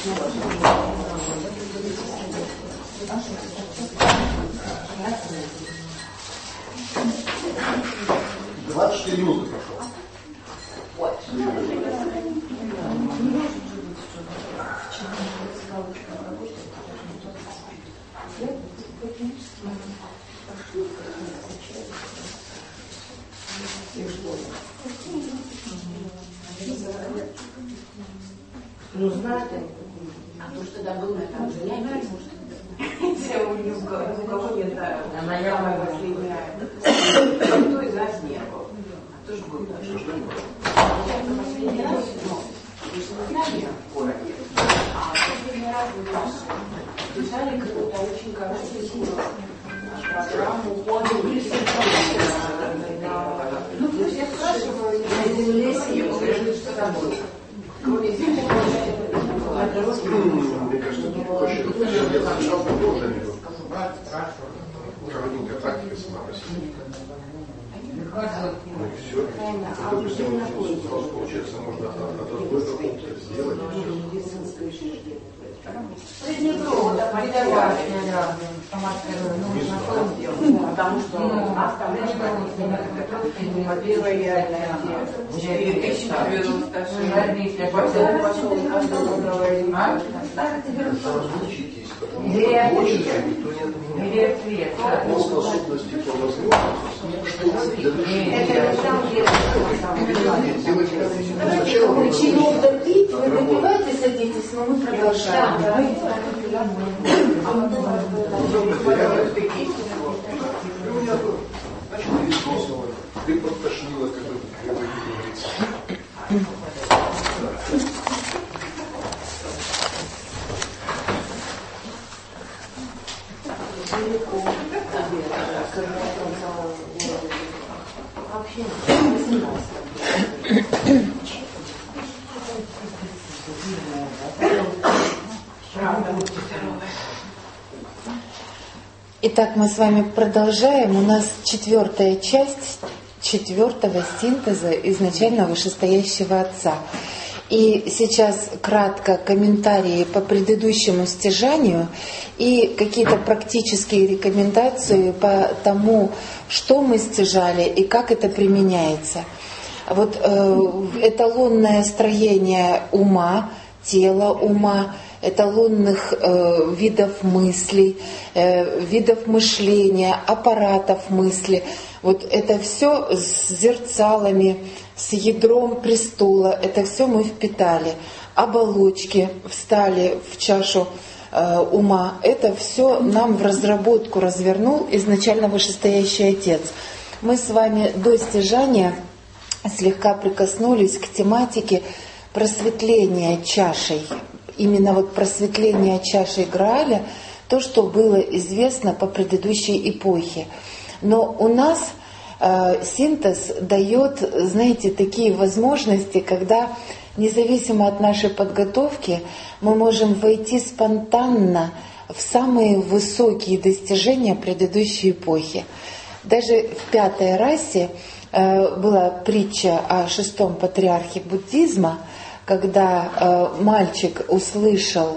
«24 минуты прошло». Ну, знаете, а то, что добыл на там занятии, никого не знаю. Она явно последняя. Никто из нас не был. А тоже был даже. Это последний раз, но вы же не знали в городе. А последний раз вы нас писали какую-то очень короткую программу по вы все спрашивали, на земле съем, что там было. Кроме земли, мне кажется, тут проще. Я сначала продолжение. Коротенькая практика сама по себе. Ну и все. Допустим, сразу получается, можно от одной пункта сделать. Потому что оставляешь первое 4096. Потом пошел Разлучитесь, потому что хочется, никто не отменяет. По способности, по возможности, Ученик допить, вы допивайте, садитесь, но мы продолжаем. Ты подтошнила, как бы говорится. Итак, мы с вами продолжаем. У нас 4-я часть 4-го синтеза изначально вышестоящего Отца. И сейчас кратко комментарии по предыдущему стяжанию и какие-то практические рекомендации по тому, что мы стяжали и как это применяется. Вот эталонное строение ума, тела ума, эталонных видов мыслей, видов мышления, аппаратов мысли. Вот это все с зерцалами, с ядром престола, это все мы впитали. Оболочки встали в чашу ума. Это все нам в разработку развернул изначально вышестоящий Отец. Мы с вами до стяжания слегка прикоснулись к тематике просветления чашей. Именно вот просветление чашей Грааля, то, что было известно по предыдущей эпохе. Но у нас синтез дает, знаете, такие возможности, когда независимо от нашей подготовки мы можем войти спонтанно в самые высокие достижения предыдущей эпохи. Даже в 5-й расе была притча о 6-м патриархе буддизма, когда мальчик услышал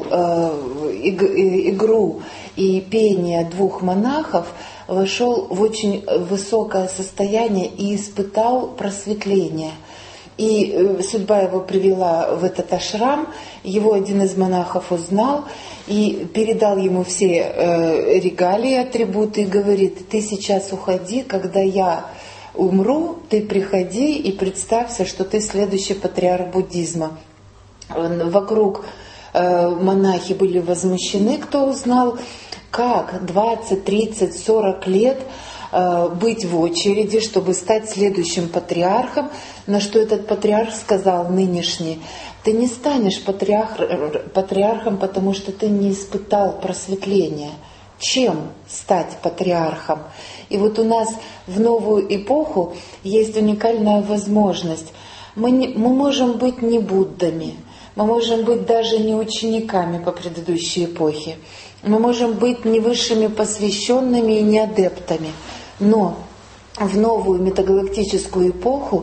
игру и пение 2 монахов, вошел в очень высокое состояние и испытал просветление. И судьба его привела в этот ашрам, его один из монахов узнал и передал ему все регалии, атрибуты, и говорит: ты сейчас уходи, когда я умру, ты приходи и представься, что ты следующий патриарх буддизма. Вокруг монахи были возмущены, кто узнал, как 20, 30, 40 лет быть в очереди, чтобы стать следующим патриархом, на что этот патриарх сказал нынешний: ты не станешь патриархом, потому что ты не испытал просветления. Чем стать патриархом? И вот у нас в новую эпоху есть уникальная возможность. Мы можем быть не Буддами, мы можем быть даже не учениками по предыдущей эпохе, мы можем быть не высшими посвященными и не адептами, но в новую метагалактическую эпоху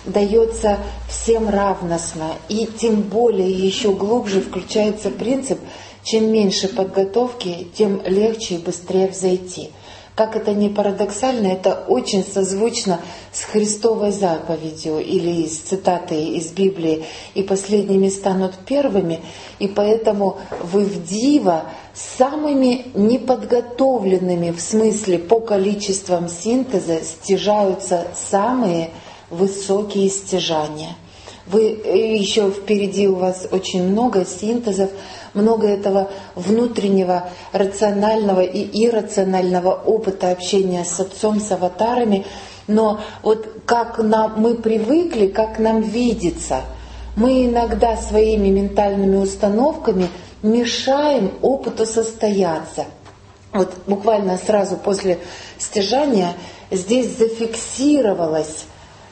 дается всем равностно. И тем более еще глубже включается принцип, чем меньше подготовки, тем легче и быстрее взойти. Как это ни парадоксально, это очень созвучно с Христовой заповедью или с цитатой из Библии «И последними станут первыми», и поэтому вы в диво самыми неподготовленными, в смысле по количествам синтеза, стяжаются самые высокие стяжания. Вы еще впереди, у вас очень много синтезов, много этого внутреннего рационального и иррационального опыта общения с Отцом, с аватарами. Но вот как мы привыкли, как нам видится, мы иногда своими ментальными установками мешаем опыту состояться. Вот буквально сразу после стяжания здесь зафиксировалось,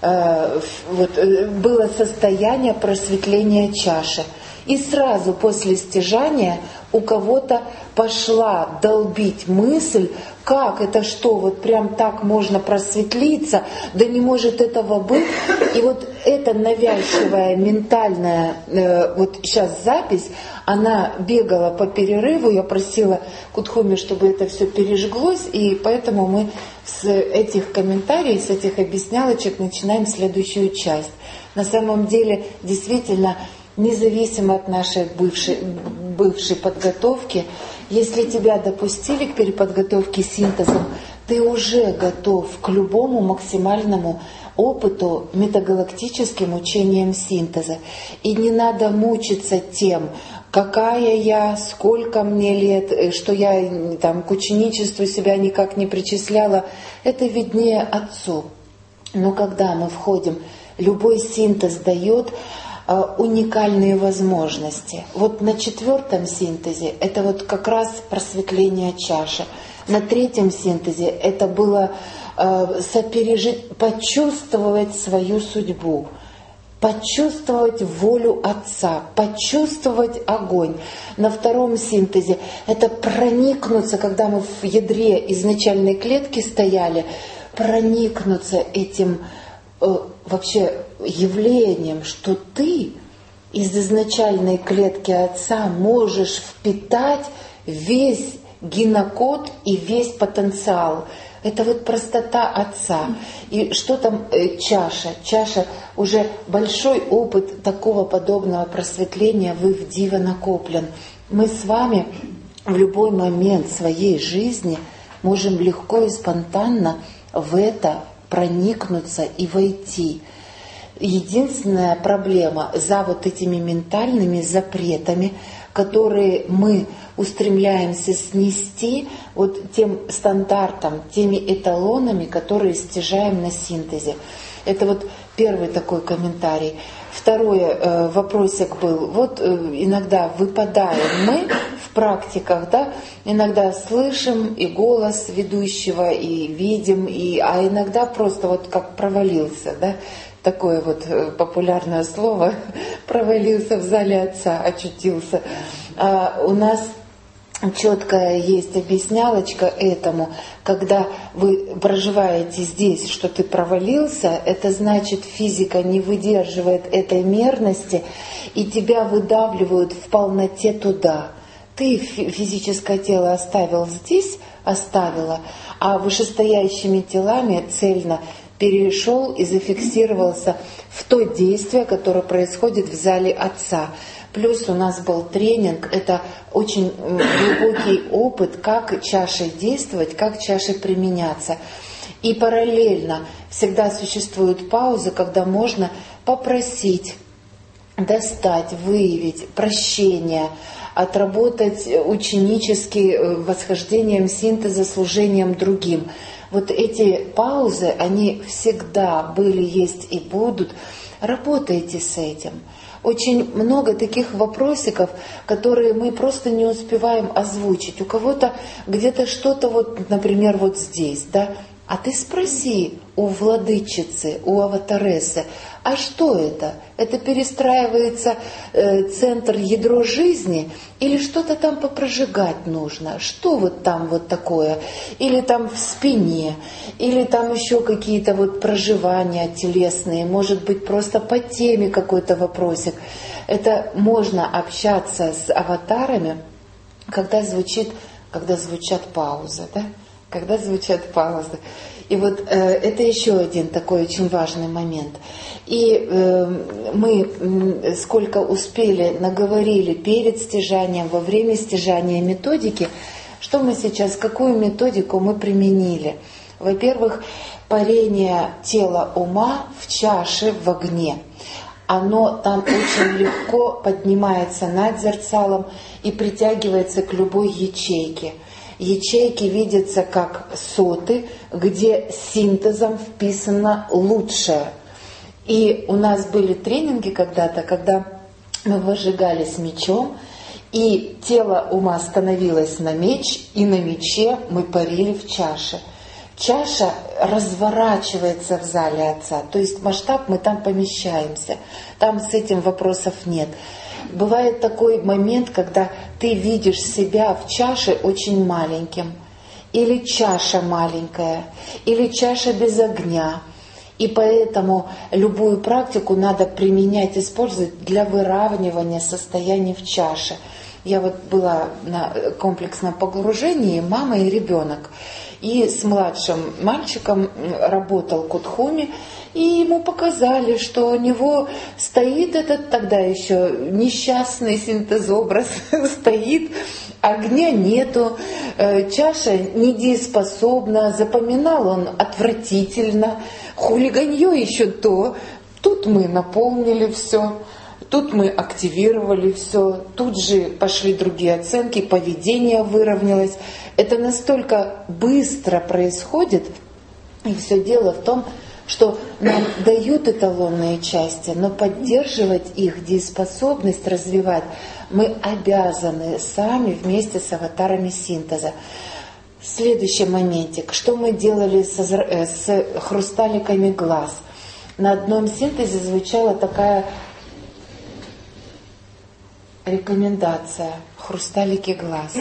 было состояние просветления чаши. И сразу после стяжания у кого-то пошла долбить мысль, как это что, вот прям так можно просветлиться, да не может этого быть. И вот эта навязчивая ментальная вот сейчас запись, она бегала по перерыву, я просила Кудхуми, чтобы это все пережглось, и поэтому мы с этих комментариев, с этих объяснялочек начинаем следующую часть. На самом деле, действительно, независимо от нашей бывшей подготовки, если тебя допустили к переподготовке синтезом, ты уже готов к любому максимальному опыту метагалактическим учением синтеза. И не надо мучиться тем, какая я, сколько мне лет, что я там к ученичеству себя никак не причисляла. Это виднее Отцу. Но когда мы входим, любой синтез дает уникальные возможности. Вот на 4-м синтезе это вот как раз просветление чаши. На 3-м синтезе это было почувствовать свою судьбу, почувствовать волю Отца, почувствовать огонь. На 2-м синтезе это проникнуться, когда мы в ядре изначальной клетки стояли, проникнуться этим вообще явлением, что ты из изначальной клетки Отца можешь впитать весь генокод и весь потенциал. Это вот простота Отца. И что там чаша? Чаша уже большой опыт такого подобного просветления в Дива накоплен. Мы с вами в любой момент своей жизни можем легко и спонтанно в это проникнуться и войти. Единственная проблема за вот этими ментальными запретами, которые мы устремляемся снести вот тем стандартом, теми эталонами, которые стяжаем на синтезе. Это вот первый такой комментарий. Второй вопросик был, вот иногда выпадаем мы в практиках, да, иногда слышим и голос ведущего, и видим, а иногда просто вот как провалился, да, такое вот популярное слово, провалился в зале Отца, очутился. У нас четкая есть объяснялочка этому, когда вы проживаете здесь, что ты провалился, это значит, физика не выдерживает этой мерности, и тебя выдавливают в полноте туда. Ты физическое тело оставил здесь, оставила, а вышестоящими телами цельно перешел и зафиксировался в то действие, которое происходит в зале Отца. Плюс у нас был тренинг, это очень глубокий опыт, как чашей действовать, как чашей применяться. И параллельно всегда существуют паузы, когда можно попросить, достать, выявить прощение, отработать ученически восхождением синтеза, служением другим. Вот эти паузы, они всегда были, есть и будут. Работайте с этим. Очень много таких вопросиков, которые мы просто не успеваем озвучить. У кого-то где-то что-то, вот, например, вот здесь, да, А ты спроси у владычицы, у аватарессы, а что это? Это перестраивается центр, ядро жизни, или что-то там попрожигать нужно? Что вот там вот такое? Или там в спине, или там еще какие-то вот проживания телесные, может быть просто по теме какой-то вопросик. Это можно общаться с аватарами, когда звучат паузы, да? Когда звучат паузы. И вот это еще один такой очень важный момент. И мы сколько успели, наговорили перед стяжанием, во время стяжания методики, что мы сейчас, какую методику мы применили. Во-первых, парение тела ума в чаше в огне. Оно там очень легко поднимается над зерцалом и притягивается к любой ячейке. Ячейки видятся как соты, где синтезом вписано лучшее. И у нас были тренинги когда-то, когда мы выжигались мечом, и тело ума становилось на меч, и на мече мы парили в чаше. Чаша разворачивается в зале Отца, то есть масштаб мы там помещаемся, там с этим вопросов нет. Бывает такой момент, когда ты видишь себя в чаше очень маленьким, или чаша маленькая, или чаша без огня. И поэтому любую практику надо применять, использовать для выравнивания состояний в чаше. Я вот была на комплексном погружении, мама и ребенок. И с младшим мальчиком работал Кутхуми, и ему показали, что у него стоит этот тогда еще несчастный синтезобраз, стоит, огня нету, чаша недееспособна, запоминал он отвратительно, хулиганье еще то. Тут мы наполнили все, тут мы активировали все, тут же пошли другие оценки, поведение выровнялось. Это настолько быстро происходит, и все дело в том, что нам дают эталонные части, но поддерживать их дееспособность, развивать, мы обязаны сами вместе с аватарами синтеза. Следующий моментик. Что мы делали с хрусталиками глаз? На одном синтезе звучала такая рекомендация. Хрусталики глаз.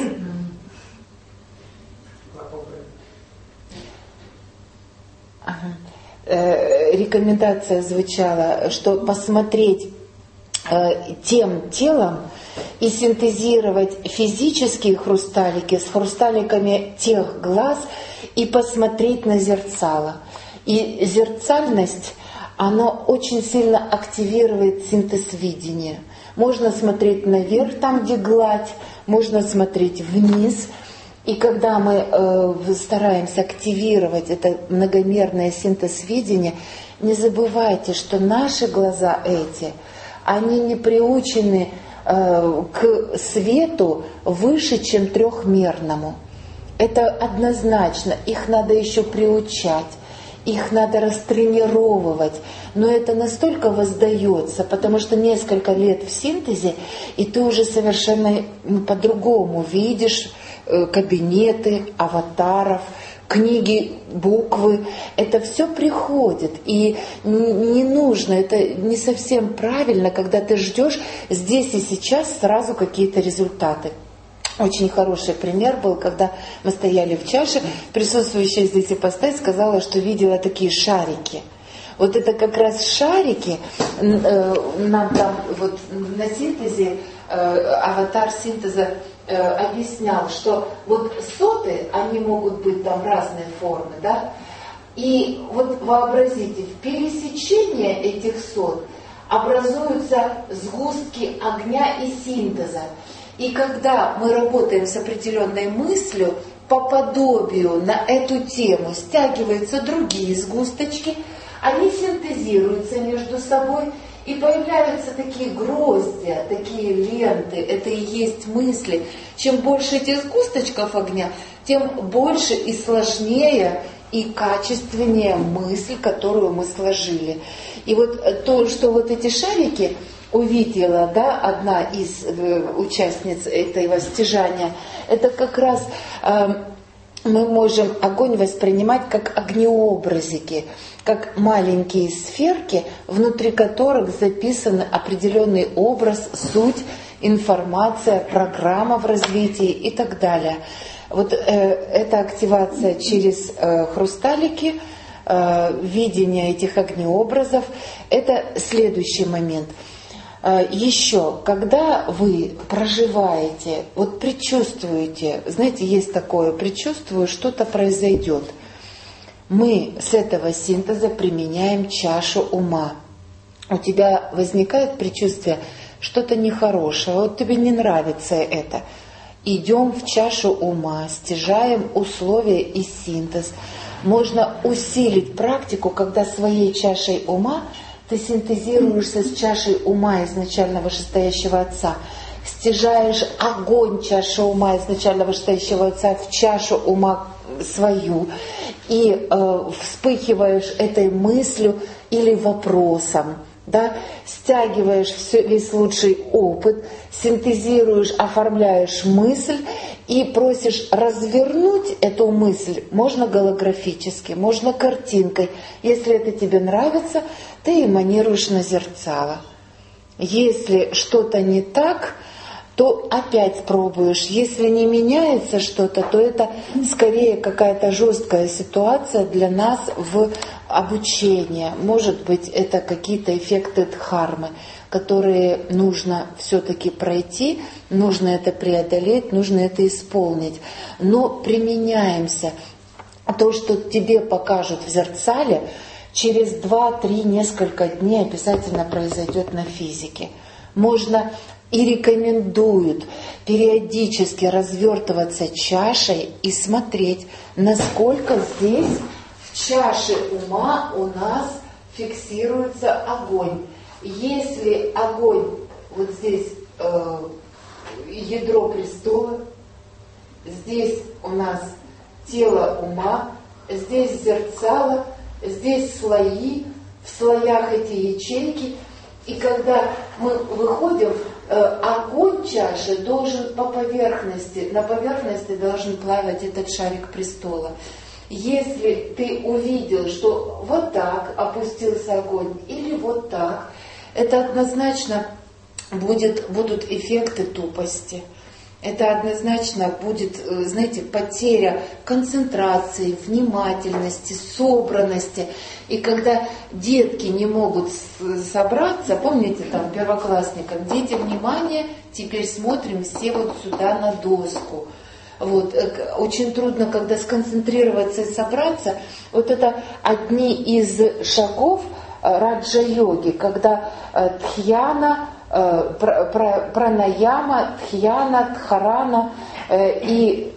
Ага. Рекомендация звучала, что посмотреть тем телом и синтезировать физические хрусталики с хрусталиками тех глаз и посмотреть на зерцало. И зерцальность, она очень сильно активирует синтез видения. Можно смотреть наверх, там где гладь, можно смотреть вниз. И когда мы стараемся активировать это многомерное синтез видения, не забывайте, что наши глаза эти, они не приучены к свету выше, чем трехмерному. Это однозначно, их надо еще приучать, их надо растренировывать. Но это настолько воздается, потому что несколько лет в синтезе, и ты уже совершенно по-другому видишь кабинеты, аватаров, книги, буквы. Это все приходит. И не нужно, это не совсем правильно, когда ты ждешь здесь и сейчас сразу какие-то результаты. Очень хороший пример был, когда мы стояли в чаше, присутствующая здесь ипостась сказала, что видела такие шарики. Вот это как раз шарики, нам там вот на синтезе, аватар синтеза объяснял, что вот соты, они могут быть там разной формы, да, и вот вообразите, в пересечении этих сот образуются сгустки огня и синтеза. И когда мы работаем с определенной мыслью, по подобию на эту тему стягиваются другие сгусточки, они синтезируются между собой, и появляются такие гроздья, такие ленты, это и есть мысли. Чем больше этих сгусточков огня, тем больше и сложнее, и качественнее мысль, которую мы сложили. И вот то, что вот эти шарики увидела, да, одна из участниц этого стяжания, это как раз мы можем огонь воспринимать как огнеобразики, как маленькие сферки, внутри которых записан определенный образ, суть, информация, программа в развитии и так далее. Вот эта активация через хрусталики, видение этих огнеобразов, это следующий момент. Еще, когда вы проживаете, вот предчувствуете, знаете, есть такое, предчувствую, что-то произойдет. Мы с этого синтеза применяем чашу ума. У тебя возникает предчувствие, что-то нехорошее, вот тебе не нравится это. Идем в чашу ума, стяжаем условия и синтез. Можно усилить практику, когда своей чашей ума ты синтезируешься с чашей ума изначально вышестоящего Отца, стяжаешь огонь чаши ума изначально вышестоящего Отца в чашу ума свою и вспыхиваешь этой мыслью или вопросом, да, стягиваешь весь лучший опыт, синтезируешь, оформляешь мысль и просишь развернуть эту мысль, можно голографически, можно картинкой. Если это тебе нравится, ты эманируешь на зерцало. Если что-то не так, то опять пробуешь. Если не меняется что-то, то это скорее какая-то жесткая ситуация для нас в обучении. Может быть, это какие-то эффекты дхармы, которые нужно все-таки пройти, нужно это преодолеть, нужно это исполнить. Но применяемся. То, что тебе покажут в зерцале, через 2-3 несколько дней обязательно произойдет на физике. Можно и рекомендуют периодически развертываться чашей и смотреть, насколько здесь в чаше ума у нас фиксируется огонь. Если огонь, вот здесь ядро престола, здесь у нас тело ума, здесь зерцало, здесь слои, в слоях эти ячейки. И когда мы выходим, огонь чаши должен по поверхности, на поверхности должен плавать этот шарик престола. Если ты увидел, что вот так опустился огонь или вот так, это однозначно будут эффекты тупости. Это однозначно будет, знаете, потеря концентрации, внимательности, собранности. И когда детки не могут собраться, помните, там, первоклассникам, дети, внимание, теперь смотрим все вот сюда на доску. Вот. Очень трудно, когда сконцентрироваться и собраться. Вот это одни из шагов раджа-йоги, когда дхьяна, пранаяма, дхьяна, дхарана и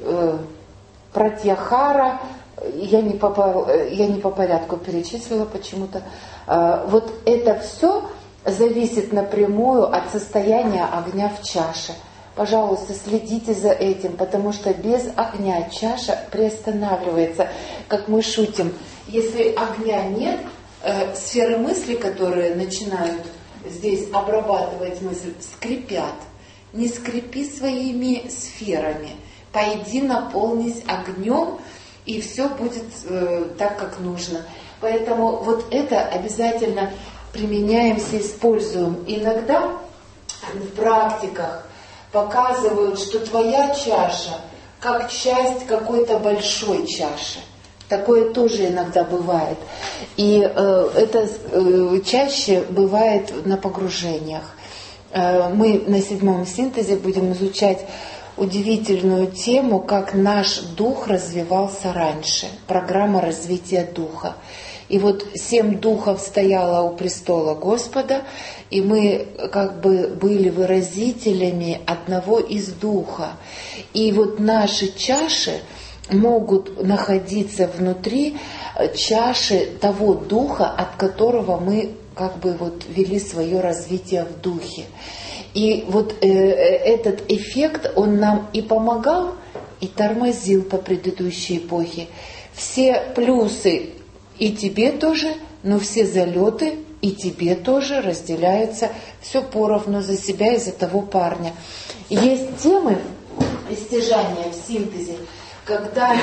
пратьяхара, я не по порядку перечислила почему-то. Вот это все зависит напрямую от состояния огня в чаше. Пожалуйста, следите за этим, потому что без огня чаша приостанавливается. Как мы шутим, если огня нет, сферы мысли, которые начинают здесь обрабатывать мысль, скрипят. Не скрипи своими сферами. Пойди наполнись огнем, и все будет так, как нужно. Поэтому вот это обязательно применяемся, используем. Иногда в практиках показывают, что твоя чаша как часть какой-то большой чаши. Такое тоже иногда бывает. И это чаще бывает на погружениях. Мы на 7-м синтезе будем изучать удивительную тему, как наш дух развивался раньше. Программа развития духа. И вот 7 духов стояло у престола Господа, и мы как бы были выразителями одного из духа. И вот наши чаши могут находиться внутри чаши того духа, от которого мы как бы вот вели свое развитие в духе. И вот этот эффект, он нам и помогал, и тормозил по предыдущей эпохе. Все плюсы и тебе тоже, но все залеты и тебе тоже разделяются все поровну за себя и за того парня. Есть темы стяжания в синтезе, когда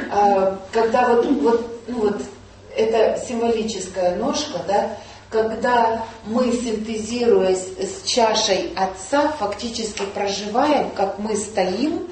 вот это символическая ножка, да, когда мы, синтезируясь с чашей Отца, фактически проживаем, как мы стоим,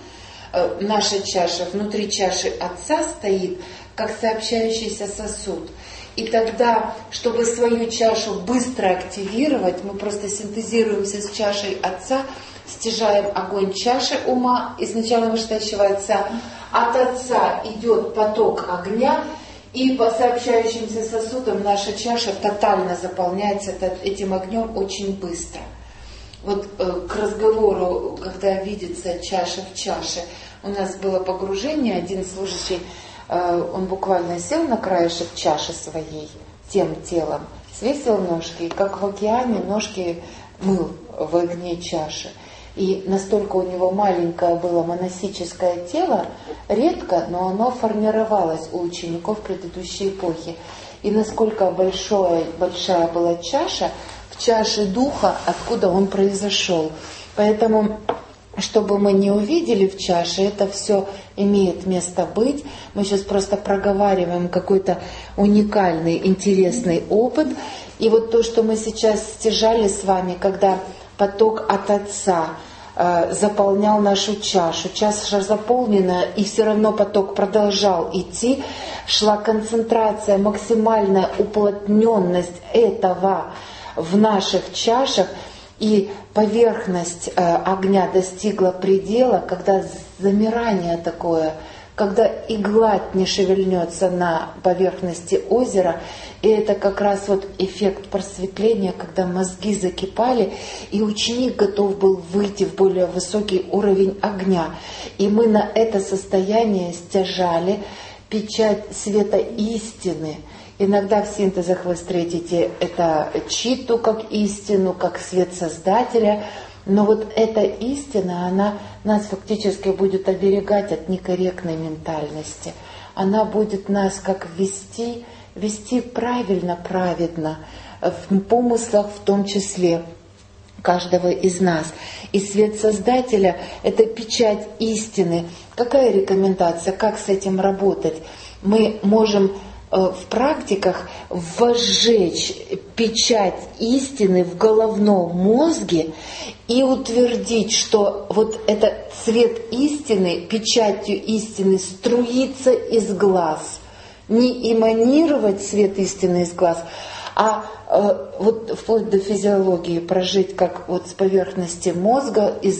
наша чаша, внутри чаши Отца стоит, как сообщающийся сосуд. И тогда, чтобы свою чашу быстро активировать, мы просто синтезируемся с чашей Отца, стяжаем огонь чаши ума из начала вышестоящего Отца. От Отца идет поток огня, и по сообщающимся сосудам наша чаша тотально заполняется этим огнем очень быстро. Вот к разговору, когда видится чаша в чаше, у нас было погружение, один служащий, он буквально сел на краешек чаши своей, тем телом, свесил ножки, и как в океане ножки мыл в огне чаши. И настолько у него маленькое было монастическое тело, редко, но оно формировалось у учеников предыдущей эпохи. И насколько большая была чаша, в чаше духа, откуда он произошел. Поэтому, чтобы мы не увидели в чаше, это все имеет место быть. Мы сейчас просто проговариваем какой-то уникальный, интересный опыт. И вот то, что мы сейчас стяжали с вами, когда поток от Отца заполнял нашу чашу. Чаша заполнена, и все равно поток продолжал идти. Шла концентрация, максимальная уплотненность этого в наших чашах. И поверхность огня достигла предела, когда замирание такое, когда и гладь не шевельнется на поверхности озера. И это как раз вот эффект просветления, когда мозги закипали, и ученик готов был выйти в более высокий уровень огня. И мы на это состояние стяжали печать света истины. Иногда в синтезах вы встретите это читу как истину, как свет Создателя. Но вот эта истина, она нас фактически будет оберегать от некорректной ментальности. Она будет нас как вести правильно, праведно, в помыслах в том числе каждого из нас. И свет Создателя – это печать истины. Какая рекомендация, как с этим работать? Мы можем в практиках возжечь печать истины в головном мозге и утвердить, что вот этот цвет истины, печатью истины струится из глаз. Не эманировать свет истины из глаз, а вот вплоть до физиологии прожить, как вот с поверхности мозга, из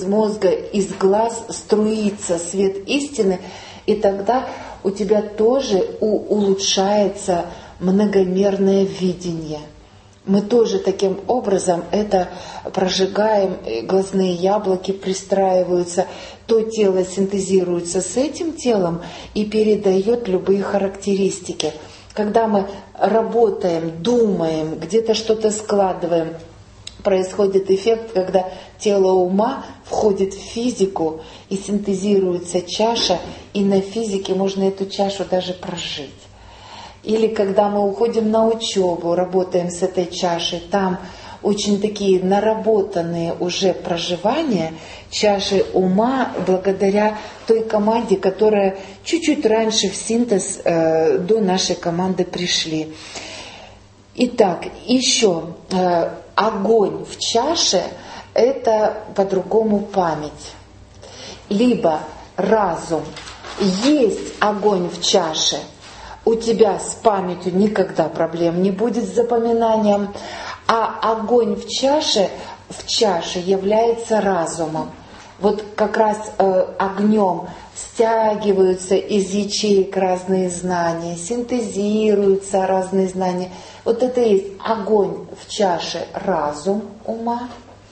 глаз струится свет истины, и тогда у тебя тоже улучшается многомерное видение. Мы тоже таким образом это прожигаем, глазные яблоки пристраиваются, то тело синтезируется с этим телом и передает любые характеристики. Когда мы работаем, думаем, где-то что-то складываем, происходит эффект, когда тело ума входит в физику и синтезируется чаша, и на физике можно эту чашу даже прожить. Или когда мы уходим на учебу, работаем с этой чашей, там очень такие наработанные уже проживания чаши ума благодаря той команде, которая чуть-чуть раньше в синтез до нашей команды пришли. Итак, еще огонь в чаше – это по-другому память, либо разум. Есть огонь в чаше, у тебя с памятью никогда проблем не будет с запоминанием, а огонь в чаше является разумом. Вот как раз огнем стягиваются из ячеек разные знания, синтезируются разные знания. Вот это и есть огонь в чаше разум ума.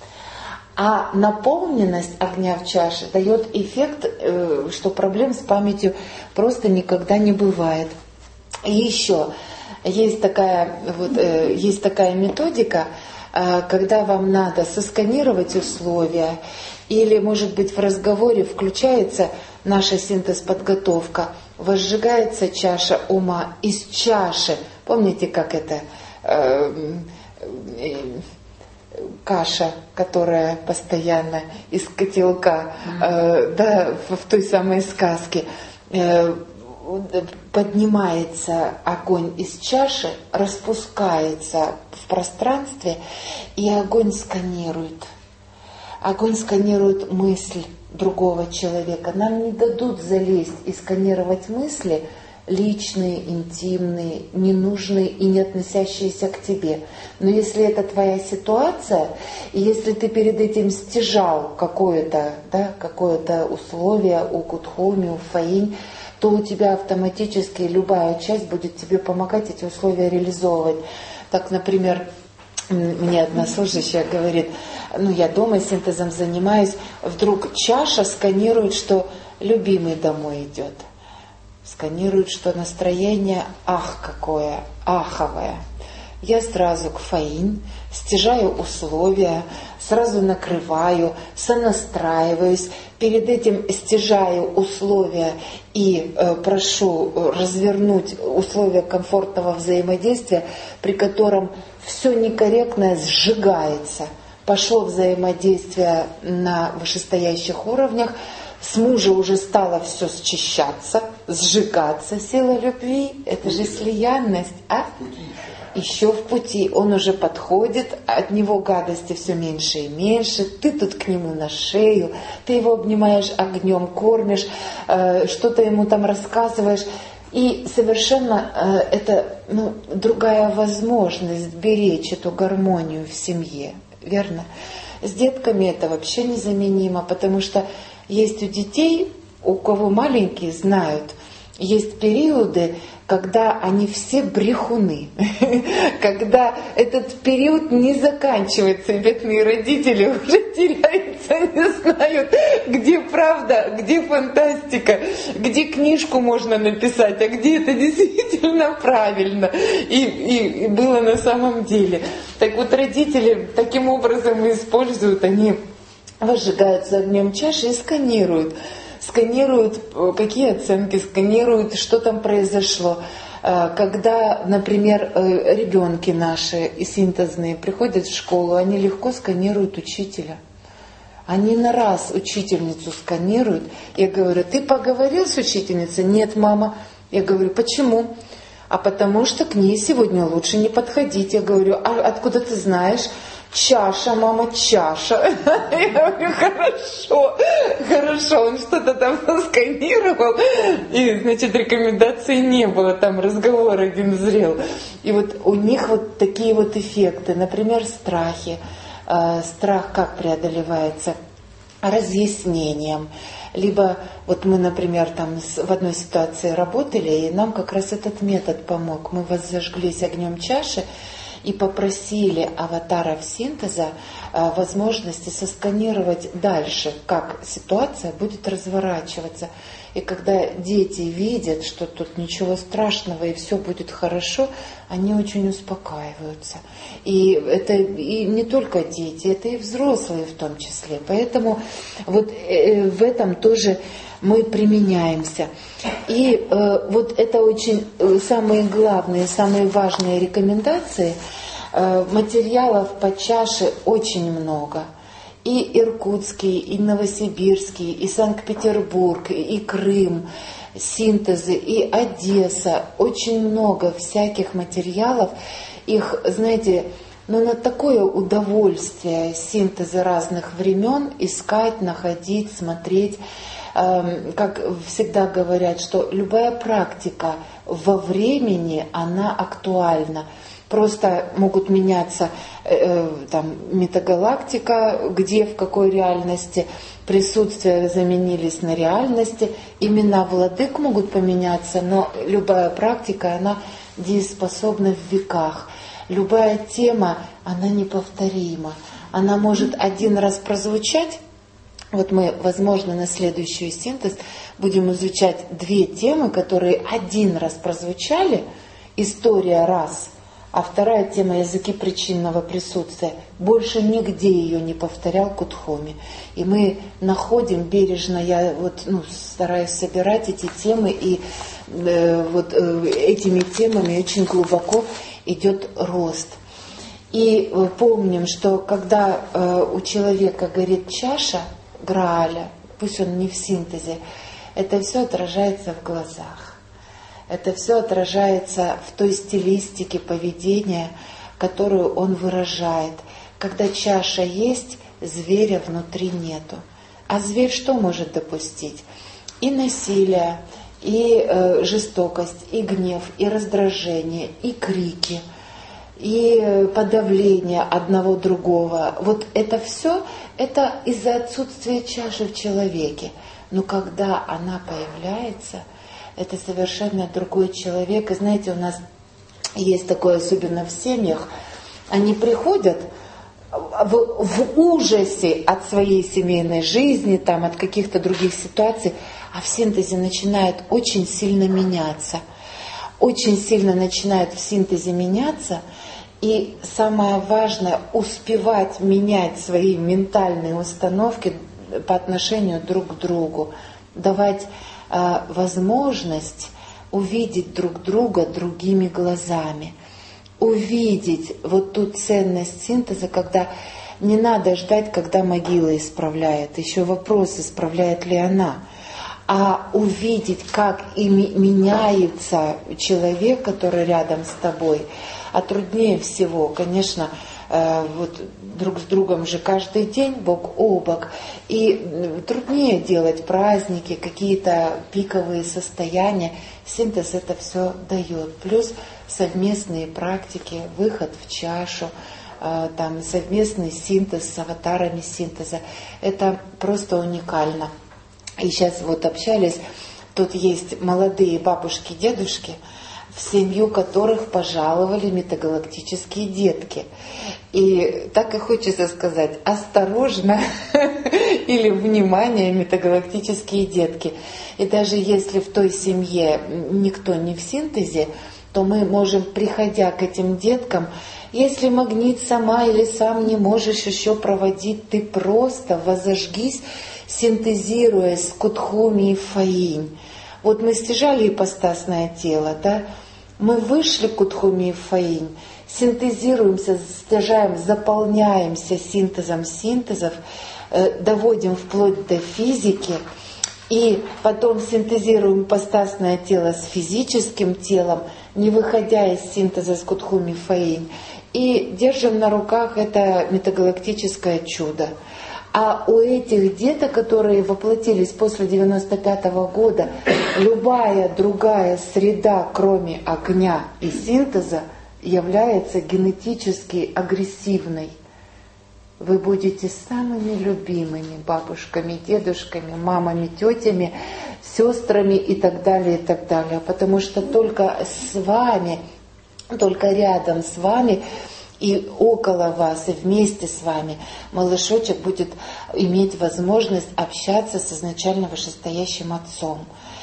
А наполненность огня в чаше дает эффект, что проблем с памятью просто никогда не бывает. И еще есть такая методика, когда вам надо сосканировать условия, или, может быть, в разговоре включается наша синтез-подготовка, возжигается чаша ума из чаши. Помните, как это каша, которая постоянно из котелка, в той самой сказке. поднимается огонь из чаши, распускается в пространстве, и огонь сканирует. Огонь сканирует мысль другого человека. Нам не дадут залезть и сканировать мысли личные, интимные, ненужные и не относящиеся к тебе. Но если это твоя ситуация, и если ты перед этим стяжал какое-то условие у Кудхоми, у Фаинь, то у тебя автоматически любая часть будет тебе помогать эти условия реализовывать. Так, например, мне одна служащая говорит, я дома синтезом занимаюсь, вдруг чаша сканирует, что любимый домой идет. Сканирует, что настроение какое, аховое. Я сразу к Фаинь, стяжаю условия, сразу накрываю, сонастраиваюсь, перед этим стяжаю условия и прошу развернуть условия комфортного взаимодействия, при котором все некорректное сжигается. Пошло взаимодействие на вышестоящих уровнях, с мужа уже стало все счищаться, сжигаться. Сила любви – это же слиянность, Еще в пути, он уже подходит, от него гадости все меньше и меньше, ты тут к нему на шею, ты его обнимаешь огнем, кормишь, что-то ему там рассказываешь. И совершенно это другая возможность беречь эту гармонию в семье, верно? С детками это вообще незаменимо, потому что есть у детей, у кого маленькие знают, есть периоды, когда они все брехуны, когда этот период не заканчивается, и бедные родители уже теряются, не знают, где правда, где фантастика, где книжку можно написать, а где это действительно правильно и было на самом деле. Так вот, родители таким образом используют, они возжигаются огнем чаши и сканируют, какие оценки, сканируют, что там произошло. Когда, например, ребенки наши синтезные приходят в школу, они легко сканируют учителя. Они на раз учительницу сканируют. Я говорю, ты поговорил с учительницей? Нет, мама. Я говорю, почему? А потому что к ней сегодня лучше не подходить. Я говорю, а откуда ты знаешь? Чаша, мама, чаша. Я говорю, хорошо, он что-то там сканировал, и, значит, рекомендаций не было, там разговор один зрел. И вот у них вот такие вот эффекты, например, страхи. Страх как преодолевается? Разъяснением. Либо вот мы, например, там в одной ситуации работали, и нам как раз этот метод помог. Мы возжглись огнем чаши, и попросили аватаров синтеза возможности сосканировать дальше, как ситуация будет разворачиваться. И когда дети видят, что тут ничего страшного и все будет хорошо, они очень успокаиваются. И это и не только дети, это и взрослые в том числе. Поэтому вот в этом тоже мы применяемся. И вот это очень самые главные, самые важные рекомендации. Материалов по чаше очень много. И иркутский, и новосибирский, и Санкт-Петербург, и Крым, синтезы, и Одесса. Очень много всяких материалов. Их, знаете, на такое удовольствие синтезы разных времен искать, находить, смотреть. Как всегда говорят, что любая практика во времени, она актуальна. Просто могут меняться метагалактика, где, в какой реальности, присутствия заменились на реальности, имена владык могут поменяться, но любая практика, она дееспособна в веках. Любая тема, она неповторима. Она может один раз прозвучать. Вот мы, возможно, на следующий синтез будем изучать 2 темы, которые один раз прозвучали, история раз, а вторая тема языки причинного присутствия. Больше нигде ее не повторял Кудхоми. И мы находим бережно, я стараюсь собирать эти темы, и этими темами очень глубоко идет рост. И помним, что когда у человека горит чаша Грааля, пусть он не в синтезе, это все отражается в глазах. Это все отражается в той стилистике поведения, которую он выражает. Когда чаша есть, зверя внутри нету. А зверь что может допустить? И насилие, и жестокость, и гнев, и раздражение, и крики, и подавление одного другого. Вот это все, это из-за отсутствия чаши в человеке. Но когда она появляется, это совершенно другой человек. И знаете, у нас есть такое, особенно в семьях, они приходят в ужасе от своей семейной жизни, там, от каких-то других ситуаций, а в синтезе начинают очень сильно меняться. Очень сильно начинают в синтезе меняться. И самое важное — успевать менять свои ментальные установки по отношению друг к другу, давать возможность увидеть друг друга другими глазами, увидеть вот ту ценность синтеза, когда не надо ждать, когда могила исправляет, еще вопрос, исправляет ли она, а увидеть, как и меняется человек, который рядом с тобой. А труднее всего, конечно, вот друг с другом же каждый день бок о бок. И труднее делать праздники, какие-то пиковые состояния. Синтез это все дает. Плюс совместные практики, выход в чашу, там, совместный синтез с аватарами синтеза. Это просто уникально. И сейчас вот общались, тут есть молодые бабушки, дедушки, в семью которых пожаловали метагалактические детки. И так и хочется сказать: осторожно или внимание, метагалактические детки. И даже если в той семье никто не в синтезе, то мы можем, приходя к этим деткам, если магнит сама или сам не можешь еще проводить, ты просто возожгись, синтезируя с Кутхуми и Фаинь. Вот мы стяжали ипостасное тело, да? Мы вышли к Кутхуми и Фаинь, синтезируемся, стяжаем, заполняемся синтезом синтезов, доводим вплоть до физики, и потом синтезируем ипостасное тело с физическим телом, не выходя из синтеза с Кутхуми и Фаинь, и держим на руках это метагалактическое чудо. А у этих деток, которые воплотились после 95-го года, любая другая среда, кроме огня и синтеза, является генетически агрессивной. Вы будете самыми любимыми бабушками, дедушками, мамами, тетями, сестрами и так далее, и так далее. Потому что только с вами, только рядом с вами и около вас, и вместе с вами малышочек будет иметь возможность общаться с изначально вышестоящим отцом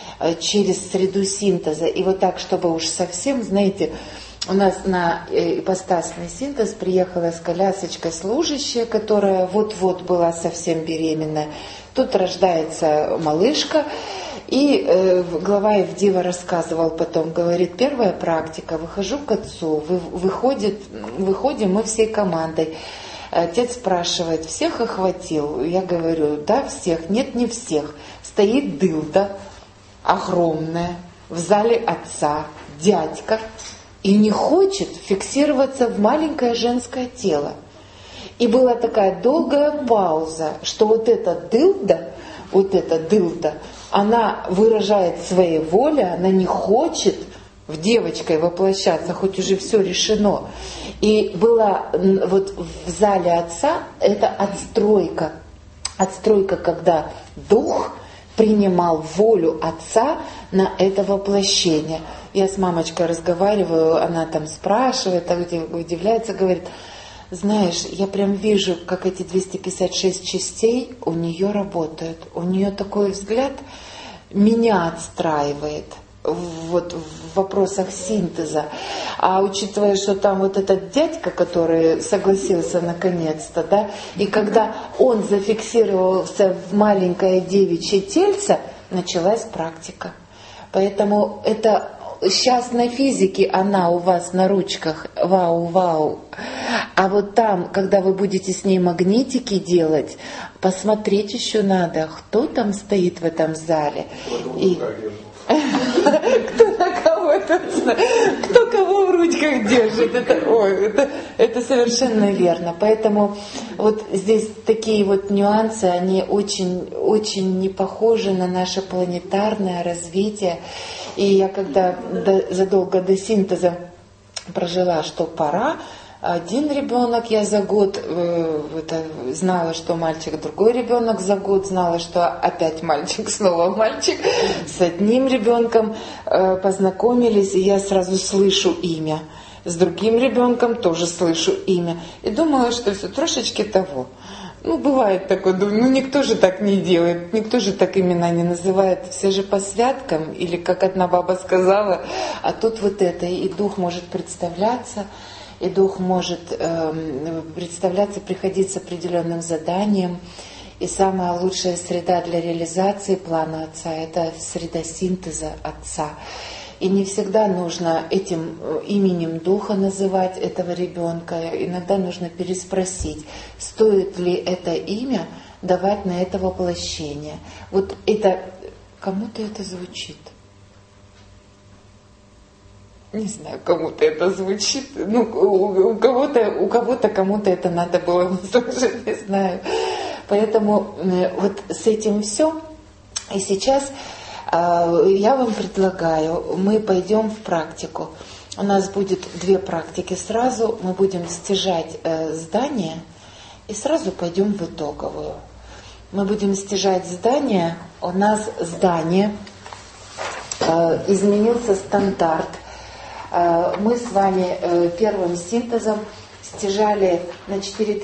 через среду синтеза. И вот так, чтобы уж совсем, знаете, у нас на ипостасный синтез приехала с колясочкой служащая, которая вот-вот была совсем беременная. Тут рождается малышка. И глава Евдива рассказывал потом, говорит, первая практика, выхожу к отцу, выходим мы всей командой. Отец спрашивает, всех охватил? Я говорю, да, всех. Нет, не всех. Стоит дылда огромная в зале отца, дядька, и не хочет фиксироваться в маленькое женское тело. И была такая долгая пауза, что вот эта дылда, она выражает своей воле, она не хочет в девочкой воплощаться, хоть уже все решено. И была вот в зале отца это отстройка. Отстройка, когда дух принимал волю отца на это воплощение. Я с мамочкой разговариваю, она там спрашивает, удивляется, говорит, знаешь, я прям вижу, как эти 256 частей у нее работают. У нее такой взгляд меня отстраивает вот в вопросах синтеза. А учитывая, что там вот этот дядька, который согласился наконец-то, да, и когда он зафиксировался в маленькое девичье тельце, началась практика. Поэтому это сейчас на физике она у вас на ручках, вау-вау. А вот там, когда вы будете с ней магнитики делать, посмотреть еще надо, кто там стоит в этом зале. Кто кого в ручках держит. Это совершенно верно. Поэтому вот здесь такие вот нюансы, они очень, очень не похожи на наше планетарное развитие. И я когда задолго до синтеза прожила, что пора, один ребенок, я за год знала, что мальчик, другой ребенок за год знала, что опять мальчик, снова мальчик. С одним ребенком познакомились, и я сразу слышу имя. С другим ребенком тоже слышу имя. И думала, что все трошечки того. Бывает такое, думаю, никто же так не делает, никто же так имена не называет, все же по святкам, или как одна баба сказала, а тут вот это, и дух может представляться, и дух может представляться, приходить с определенным заданием. И самая лучшая среда для реализации плана Отца – это среда синтеза Отца. И не всегда нужно этим именем Духа называть этого ребенка. Иногда нужно переспросить, стоит ли это имя давать на это воплощение. Вот это, кому-то это звучит. Не знаю, кому-то это звучит. У кого-то, кому-то это надо было услышать, не знаю. Поэтому вот с этим все. И сейчас я вам предлагаю, мы пойдем в практику. У нас будет 2 практики сразу. Мы будем стяжать здание и сразу пойдем в итоговую. Мы будем стяжать здание. У нас здание, изменился стандарт. Мы с вами первым синтезом стяжали на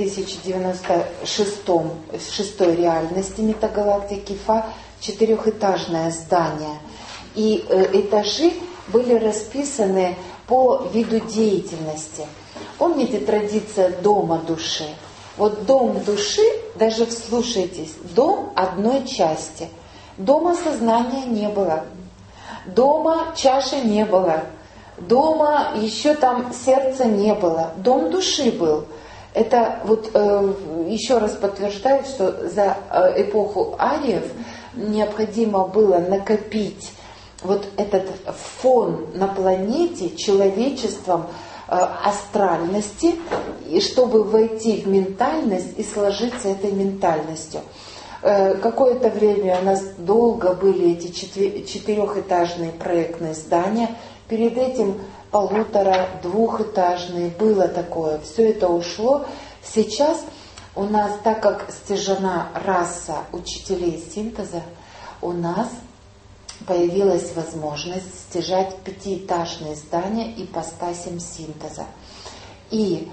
4096 реальности метагалактики Фа 4-этажное здание. И этажи были расписаны по виду деятельности. Помните традиция дома души? Вот дом души, даже вслушайтесь, дом одной части. Дома сознания не было, дома чаши не было, дома еще там сердца не было, дом души был. Это вот еще раз подтверждает, что за эпоху ариев необходимо было накопить вот этот фон на планете человечеством астральности, и чтобы войти в ментальность и сложиться этой ментальностью. Какое-то время у нас долго были эти 4-этажные проектные здания, перед этим 1,5-2-этажные, было такое, все это ушло. Сейчас у нас, так как стяжена раса учителей синтеза, у нас появилась возможность стяжать 5-этажные здания ипостасям синтеза. И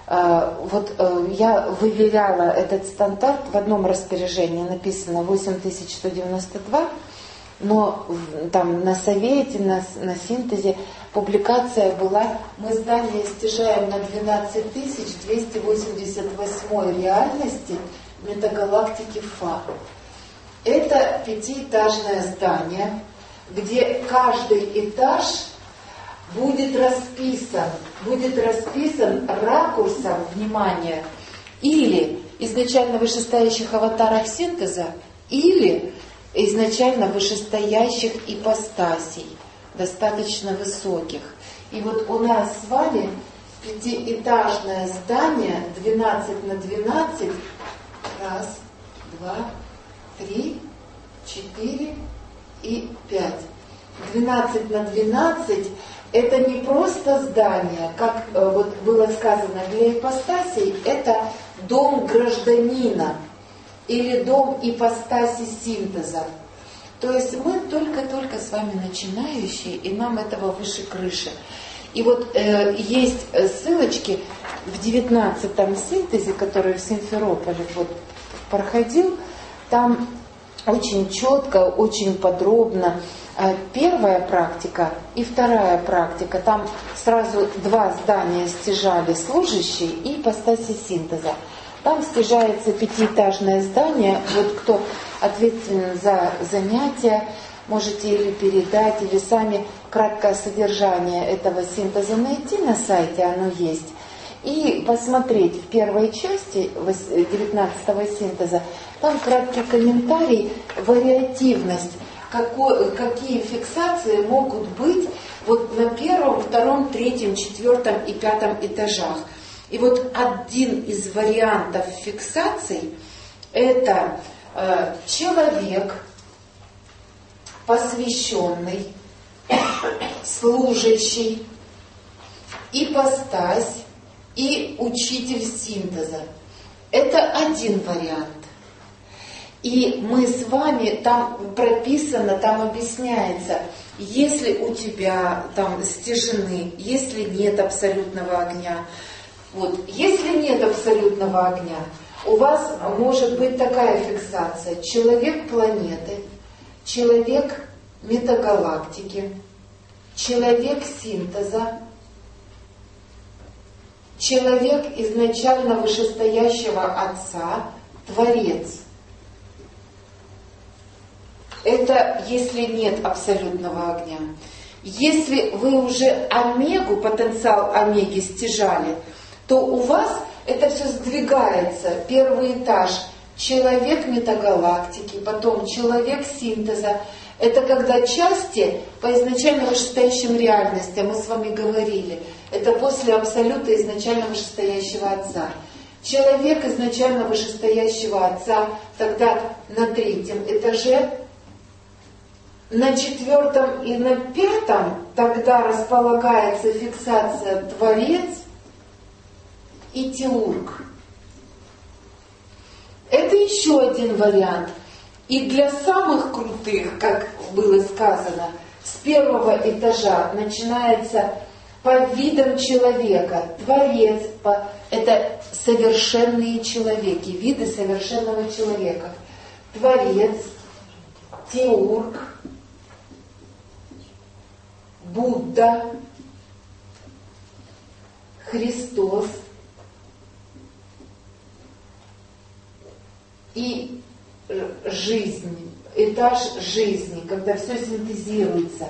я выверяла этот стандарт, в одном распоряжении написано 8192, но там на совете, на синтезе публикация была, мы здание стяжаем на 12288 реальности метагалактики Фа. Это 5-этажное здание, где каждый этаж будет расписан ракурсом внимания или изначально вышестоящих аватаров синтеза, или изначально вышестоящих ипостасей, достаточно высоких. И вот у нас с вами 5-этажное здание 12 на 12, 1, 2, 3, 4 и 5. 12 на 12 это не просто здание, как вот было сказано, для ипостасей это дом гражданина или дом ипостаси синтеза. То есть мы только-только с вами начинающие, и нам этого выше крыши. И вот есть ссылочки в 19-м синтезе, который в Симферополе вот проходил, там очень четко, очень подробно первая практика и вторая практика. Там сразу 2 здания стяжали служащие и ипостаси синтеза. Там стяжается 5-этажное здание. Вот кто ответственен за занятия, можете или передать, или сами краткое содержание этого синтеза найти на сайте, оно есть. И посмотреть в первой части 19-го синтеза, там краткий комментарий, вариативность, какие фиксации могут быть вот на первом, втором, третьем, четвертом и пятом этажах. И вот один из вариантов фиксаций – это человек, посвященный, служащий, ипостась и учитель синтеза. Это один вариант. И мы с вами, там прописано, там объясняется, если у тебя там стяжены, если нет абсолютного огня. Вот, если нет абсолютного огня, у вас может быть такая фиксация: человек планеты, человек метагалактики, человек синтеза, человек изначально вышестоящего Отца, Творец. Это если нет абсолютного огня. Если вы уже омегу, потенциал омеги стяжали, то у вас это все сдвигается. Первый этаж – человек метагалактики, потом человек синтеза. Это когда части по изначально вышестоящим реальностям, мы с вами говорили, это после абсолюта изначально вышестоящего Отца. Человек изначально вышестоящего Отца тогда на третьем этаже. На четвертом и на пятом тогда располагается фиксация Творец и Теург. Это еще один вариант. И для самых крутых, как было сказано, с первого этажа начинается по видам человека. Творец, это совершенные человеки, виды совершенного человека. Творец, Теург, Будда, Христос и жизнь, этаж жизни, когда все синтезируется.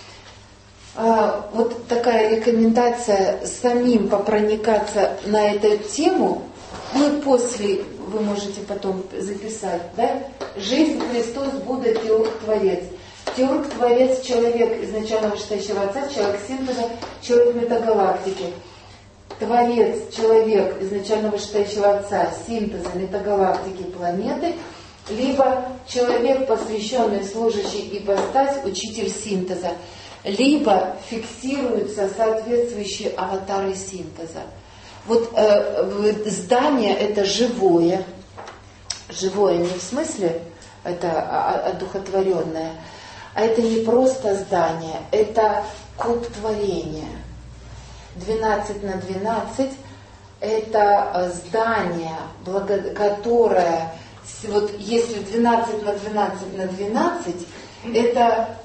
Вот такая рекомендация самим попроникаться на эту тему. Мы после, вы можете потом записать, да? Жизнь, Христос, Будда, Теург, Творец. Теург, Творец, человек изначально вышестоящего Отца, человек синтеза, человек метагалактики. Творец, человек изначально вышестоящего Отца, синтеза, метагалактики, планеты, либо человек, посвященный, служащий ипостась, учитель синтеза, либо фиксируются соответствующие аватары синтеза. Вот здание это живое, живое не в смысле это одухотворенное, а это не просто здание, это куб творения. 12 на 12 это здание, которое, вот если 12 на 12 на 12, это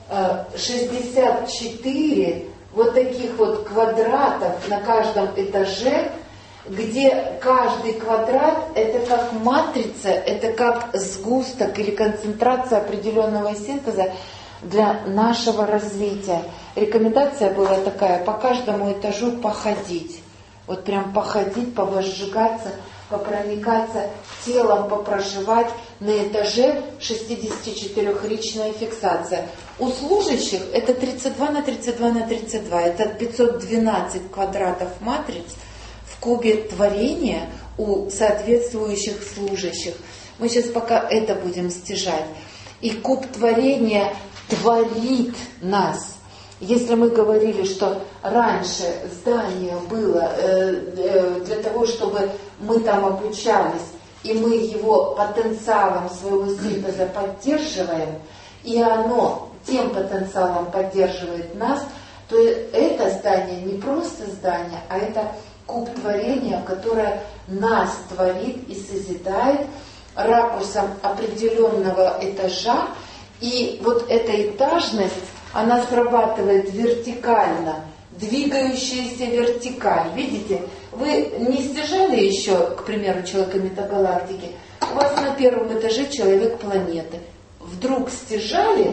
64 вот таких вот квадратов на каждом этаже, где каждый квадрат это как матрица, это как сгусток или концентрация определенного синтеза для нашего развития. Рекомендация была такая: по каждому этажу походить. Вот прям походить, повозжигаться, попроникаться, телом попроживать на этаже 64-ричная фиксация. У служащих это 32 на 32 на 32, это 512 квадратов матриц в кубе творения у соответствующих служащих. Мы сейчас пока это будем стяжать. И куб творения творит нас. Если мы говорили, что раньше здание было для того, чтобы мы там обучались, и мы его потенциалом своего синтеза поддерживаем, и оно тем потенциалом поддерживает нас, то это здание не просто здание, а это куб творения, которое нас творит и созидает ракурсом определенного этажа. И вот эта этажность, она срабатывает вертикально, двигающаяся вертикаль. Видите, вы не стяжали еще, к примеру, человека метагалактики, у вас на первом этаже человек планеты. Вдруг стяжали,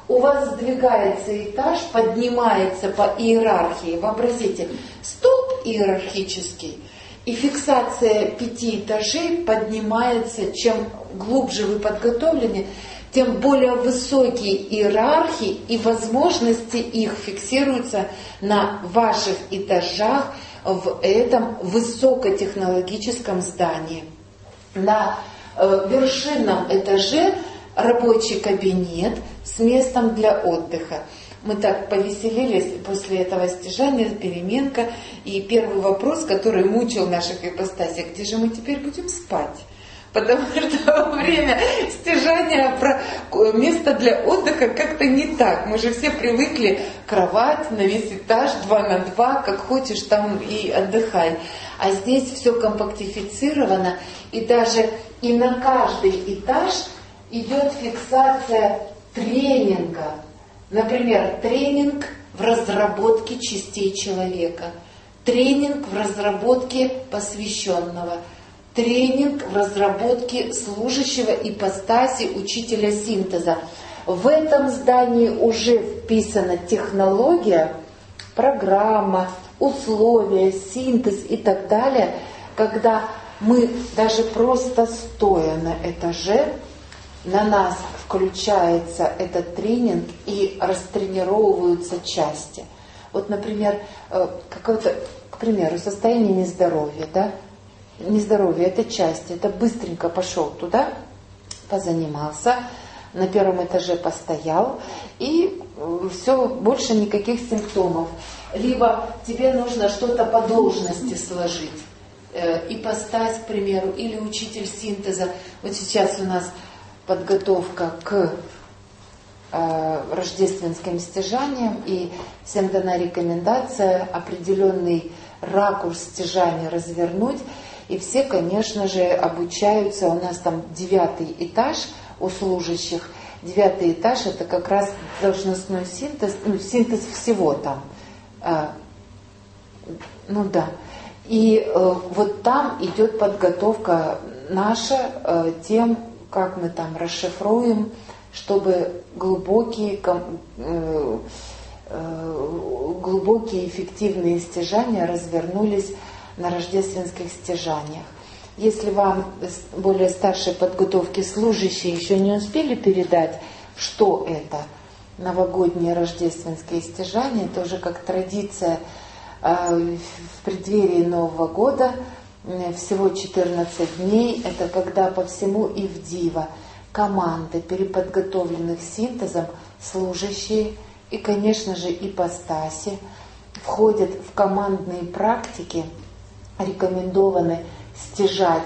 у вас сдвигается этаж, поднимается по иерархии. Вообразите, столб иерархический, и фиксация 5 этажей поднимается. Чем глубже вы подготовлены, тем более высокие иерархии и возможности их фиксируются на ваших этажах в этом высокотехнологическом здании. На вершинном этаже рабочий кабинет с местом для отдыха. Мы так повеселились после этого стяжания, переменка. И первый вопрос, который мучил наших ипостасей: где же мы теперь будем спать? Потому что во время стяжания место для отдыха как-то не так. Мы же все привыкли: кровать на весь этаж, 2 на 2, как хочешь там и отдыхай. А здесь все компактифицировано, и даже и на каждый этаж идет фиксация тренинга. Например, тренинг в разработке частей человека, тренинг в разработке посвященного, тренинг в разработке служащего ипостаси учителя синтеза. В этом здании уже вписана технология, программа, условия, синтез и так далее, когда мы даже просто стоя на этаже, на нас включается этот тренинг и растренировываются части. Вот, например, какое-то, к примеру, состояние нездоровья, да? Нездоровье — это части, это быстренько пошел туда, позанимался, на первом этаже постоял, и все, больше никаких симптомов. Либо тебе нужно что-то по должности сложить, ипостась, к примеру, или учитель синтеза. Вот сейчас у нас подготовка к рождественским стяжаниям, и всем дана рекомендация определенный ракурс стяжания развернуть. И все, конечно же, обучаются. У нас там 9 этаж у служащих. 9 этаж — это как раз должностной синтез, синтез всего там. И вот там идет подготовка наша тем, как мы там расшифруем, чтобы глубокие эффективные стяжания развернулись на рождественских стяжаниях. Если вам более старшей подготовки служащие еще не успели передать, что это новогодние рождественские стяжания, это уже как традиция в преддверии Нового года, всего 14 дней, это когда по всему Ивдива команды переподготовленных синтезом служащие и, конечно же, ипостаси входят в командные практики, рекомендованы стяжать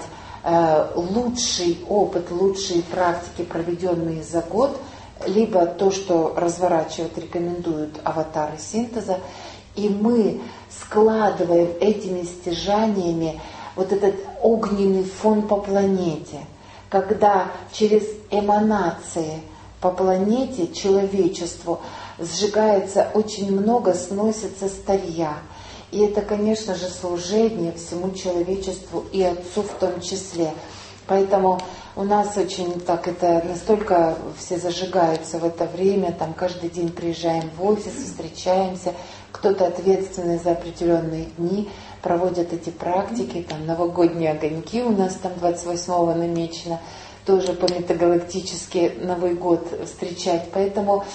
лучший опыт, лучшие практики, проведенные за год, либо то, что разворачивают, рекомендуют аватары синтеза. И мы складываем этими стяжаниями вот этот огненный фон по планете, когда через эманации по планете человечеству сжигается очень много, сносится старья. И это, конечно же, служение всему человечеству и Отцу в том числе. Поэтому у нас очень так это настолько все зажигаются в это время, там каждый день приезжаем в офис, встречаемся, кто-то ответственный за определенные дни, проводят эти практики, там новогодние огоньки у нас там 28-го намечено, тоже по метагалактически Новый год встречать. Поэтому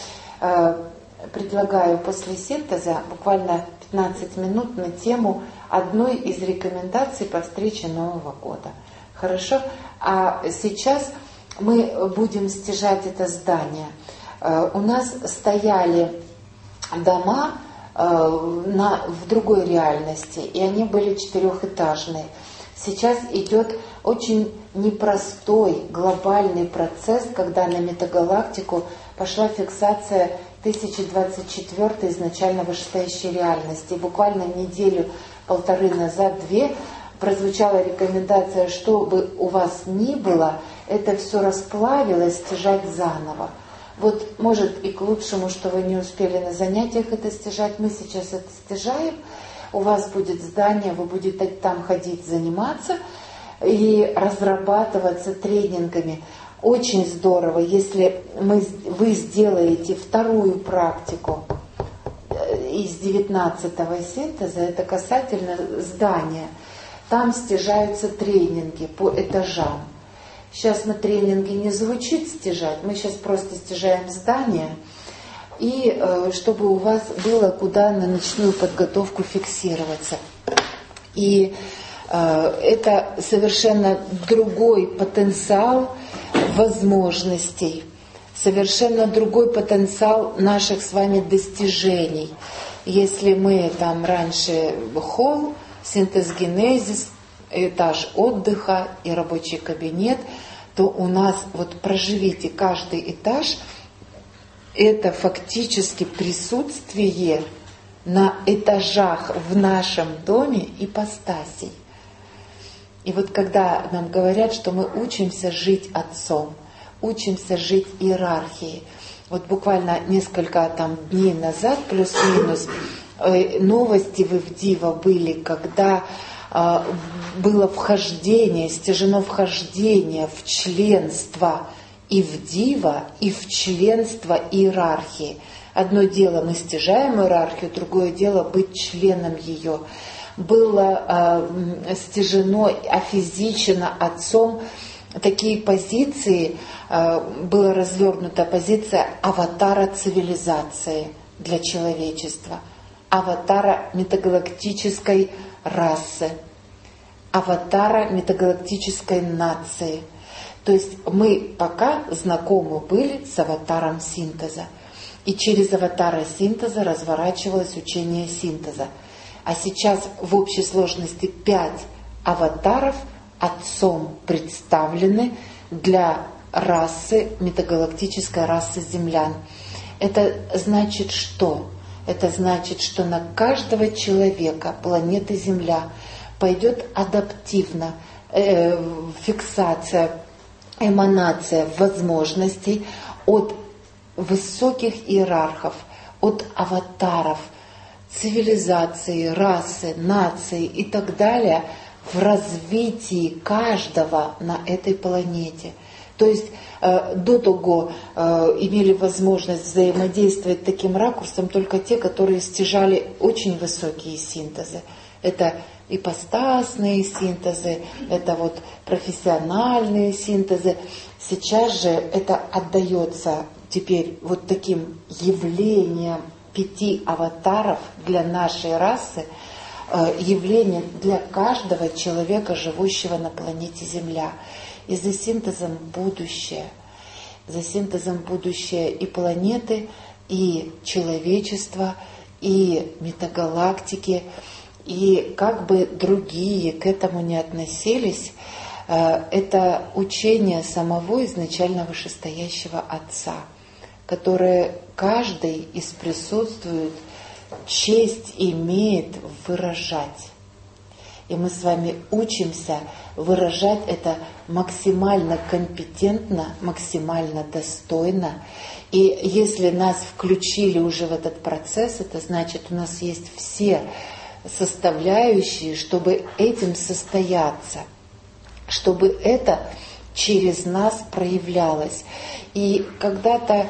предлагаю после синтеза буквально 15 минут на тему одной из рекомендаций по встрече Нового года. Хорошо? А сейчас мы будем стяжать это здание. У нас стояли дома в другой реальности, и они были 4-этажные. Сейчас идет очень непростой глобальный процесс, когда на метагалактику пошла фиксация 1024 изначально вышестоящей реальности. И буквально неделю-полторы назад, 2, прозвучала рекомендация, что бы у вас ни было, это все расплавилось, стяжать заново. Вот может и к лучшему, что вы не успели на занятиях это стяжать. Мы сейчас это стяжаем. У вас будет здание, вы будете там ходить, заниматься и разрабатываться тренингами. Очень здорово, если вы сделаете вторую практику из 19-го синтеза, это касательно здания. Там стяжаются тренинги по этажам. Сейчас на тренинге не звучит стяжать, мы сейчас просто стяжаем здание, и чтобы у вас было куда на ночную подготовку фиксироваться. И это совершенно другой потенциал возможностей, совершенно другой потенциал наших с вами достижений. Если мы там раньше холл, синтез-генезис, этаж отдыха и рабочий кабинет, то у нас, вот проживите каждый этаж, это фактически присутствие на этажах в нашем доме ипостасей. И вот когда нам говорят, что мы учимся жить отцом, учимся жить иерархией, вот буквально несколько там дней назад, плюс-минус, новости в Ивдива были, когда было вхождение, стяжено вхождение в членство Ивдива и в членство иерархии. Одно дело мы стяжаем иерархию, другое дело быть членом ее. Было стяжено, офизичено отцом такие позиции, была развернута позиция аватара цивилизации для человечества, аватара метагалактической расы, аватара метагалактической нации. То есть мы пока знакомы были с аватаром синтеза. И через аватара синтеза разворачивалось учение синтеза. А сейчас в общей сложности 5 аватаров отцом представлены для расы, метагалактической расы землян. Это значит что? Это значит, что на каждого человека планеты Земля пойдет адаптивно фиксация, эманация возможностей от высоких иерархов, от аватаров, цивилизации, расы, нации и так далее в развитии каждого на этой планете. То есть до того имели возможность взаимодействовать таким ракурсом только те, которые стяжали очень высокие синтезы. Это ипостасные синтезы, это вот профессиональные синтезы. Сейчас же это отдается теперь вот таким явлением 5 аватаров для нашей расы, явление для каждого человека, живущего на планете Земля. И за синтезом будущее. За синтезом будущее и планеты, и человечества, и метагалактики. И как бы другие к этому не относились, это учение самого изначально вышестоящего Отца, которое каждый из присутствует честь имеет выражать. И мы с вами учимся выражать это максимально компетентно, максимально достойно. И если нас включили уже в этот процесс, это значит, у нас есть все составляющие, чтобы этим состояться, чтобы это через нас проявлялось. И когда-то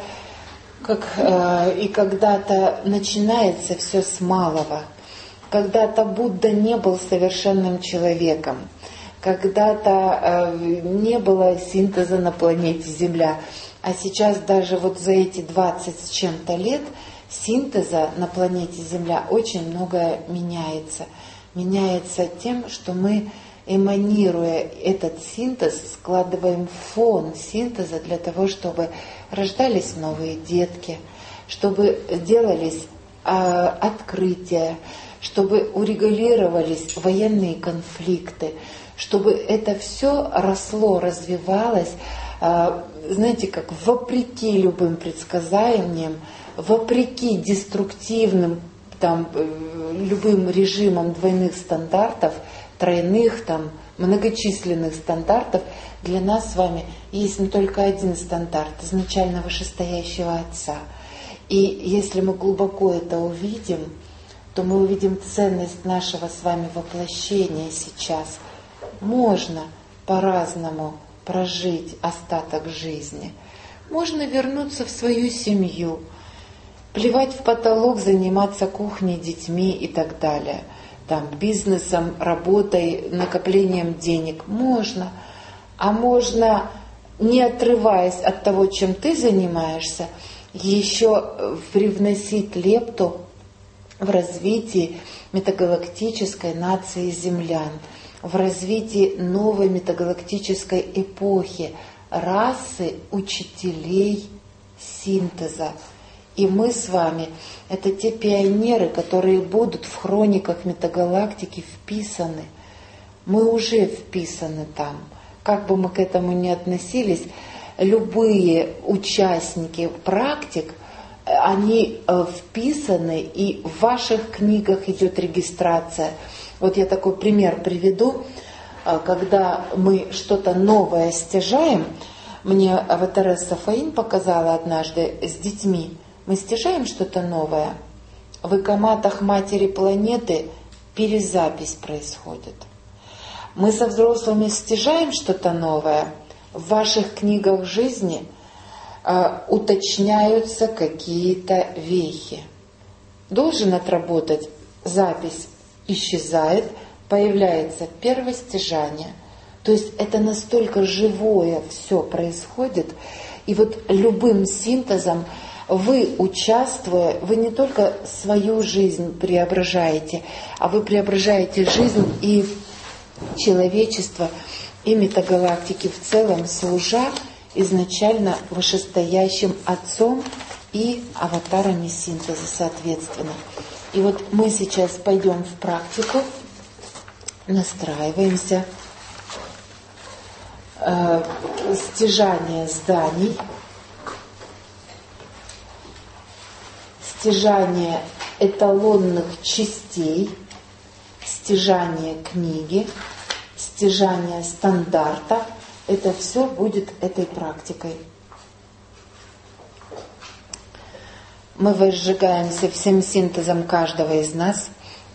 начинается все с малого. Когда-то Будда не был совершенным человеком, когда-то не было синтеза на планете Земля, а сейчас даже вот за эти 20 с чем-то лет синтеза на планете Земля очень многое меняется. Меняется тем, что мы, эманируя этот синтез, складываем фон синтеза для того, чтобы рождались новые детки, чтобы делались открытия, чтобы урегулировались военные конфликты, чтобы это все росло, развивалось, знаете, как вопреки любым предсказаниям, вопреки деструктивным любым режимам двойных стандартов, тройных, многочисленных стандартов, для нас с вами есть не только один стандарт, изначально вышестоящего Отца. И если мы глубоко это увидим, то мы увидим ценность нашего с вами воплощения сейчас. Можно по-разному прожить остаток жизни. Можно вернуться в свою семью, плевать в потолок, заниматься кухней, детьми и так далее. Там, бизнесом, работой, накоплением денег. Можно. А можно, не отрываясь от того, чем ты занимаешься, еще привносить лепту в развитие метагалактической нации землян, в развитии новой метагалактической эпохи, расы учителей синтеза. И мы с вами — это те пионеры, которые будут в хрониках метагалактики вписаны. Мы уже вписаны там. Как бы мы к этому ни относились, любые участники практик, они вписаны, и в ваших книгах идет регистрация. Вот я такой пример приведу. Когда мы что-то новое стяжаем, мне аватаресса Фаин показала однажды с детьми, мы стяжаем что-то новое, в экоматах матери планеты перезапись происходит. Мы со взрослыми стяжаем что-то новое, в ваших книгах жизни уточняются какие-то вехи. Должен отработать, запись исчезает, появляется первое стяжание. То есть это настолько живое все происходит. И вот любым синтезом вы, участвуя, вы не только свою жизнь преображаете, а вы преображаете жизнь и человечества, и метагалактики в целом, служа изначально вышестоящим Отцом и аватарами синтеза соответственно. И вот мы сейчас пойдем в практику, настраиваемся, стяжание зданий, стяжание эталонных частей, стяжание книги, стяжание стандарта. Это все будет этой практикой. Мы возжигаемся всем синтезом каждого из нас.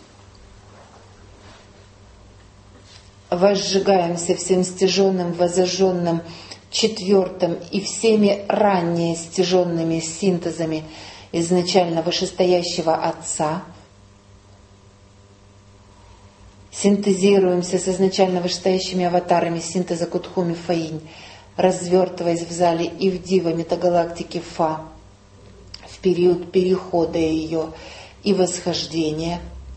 Возжигаемся всем стяженным, возожженным четвертым и всеми ранее стяженными синтезами изначально вышестоящего Отца. Синтезируемся с изначально вышестоящими аватарами синтеза Кутхуми Фаинь, развертываясь в зале Ивдива метагалактики Фа в период перехода ее и восхождения.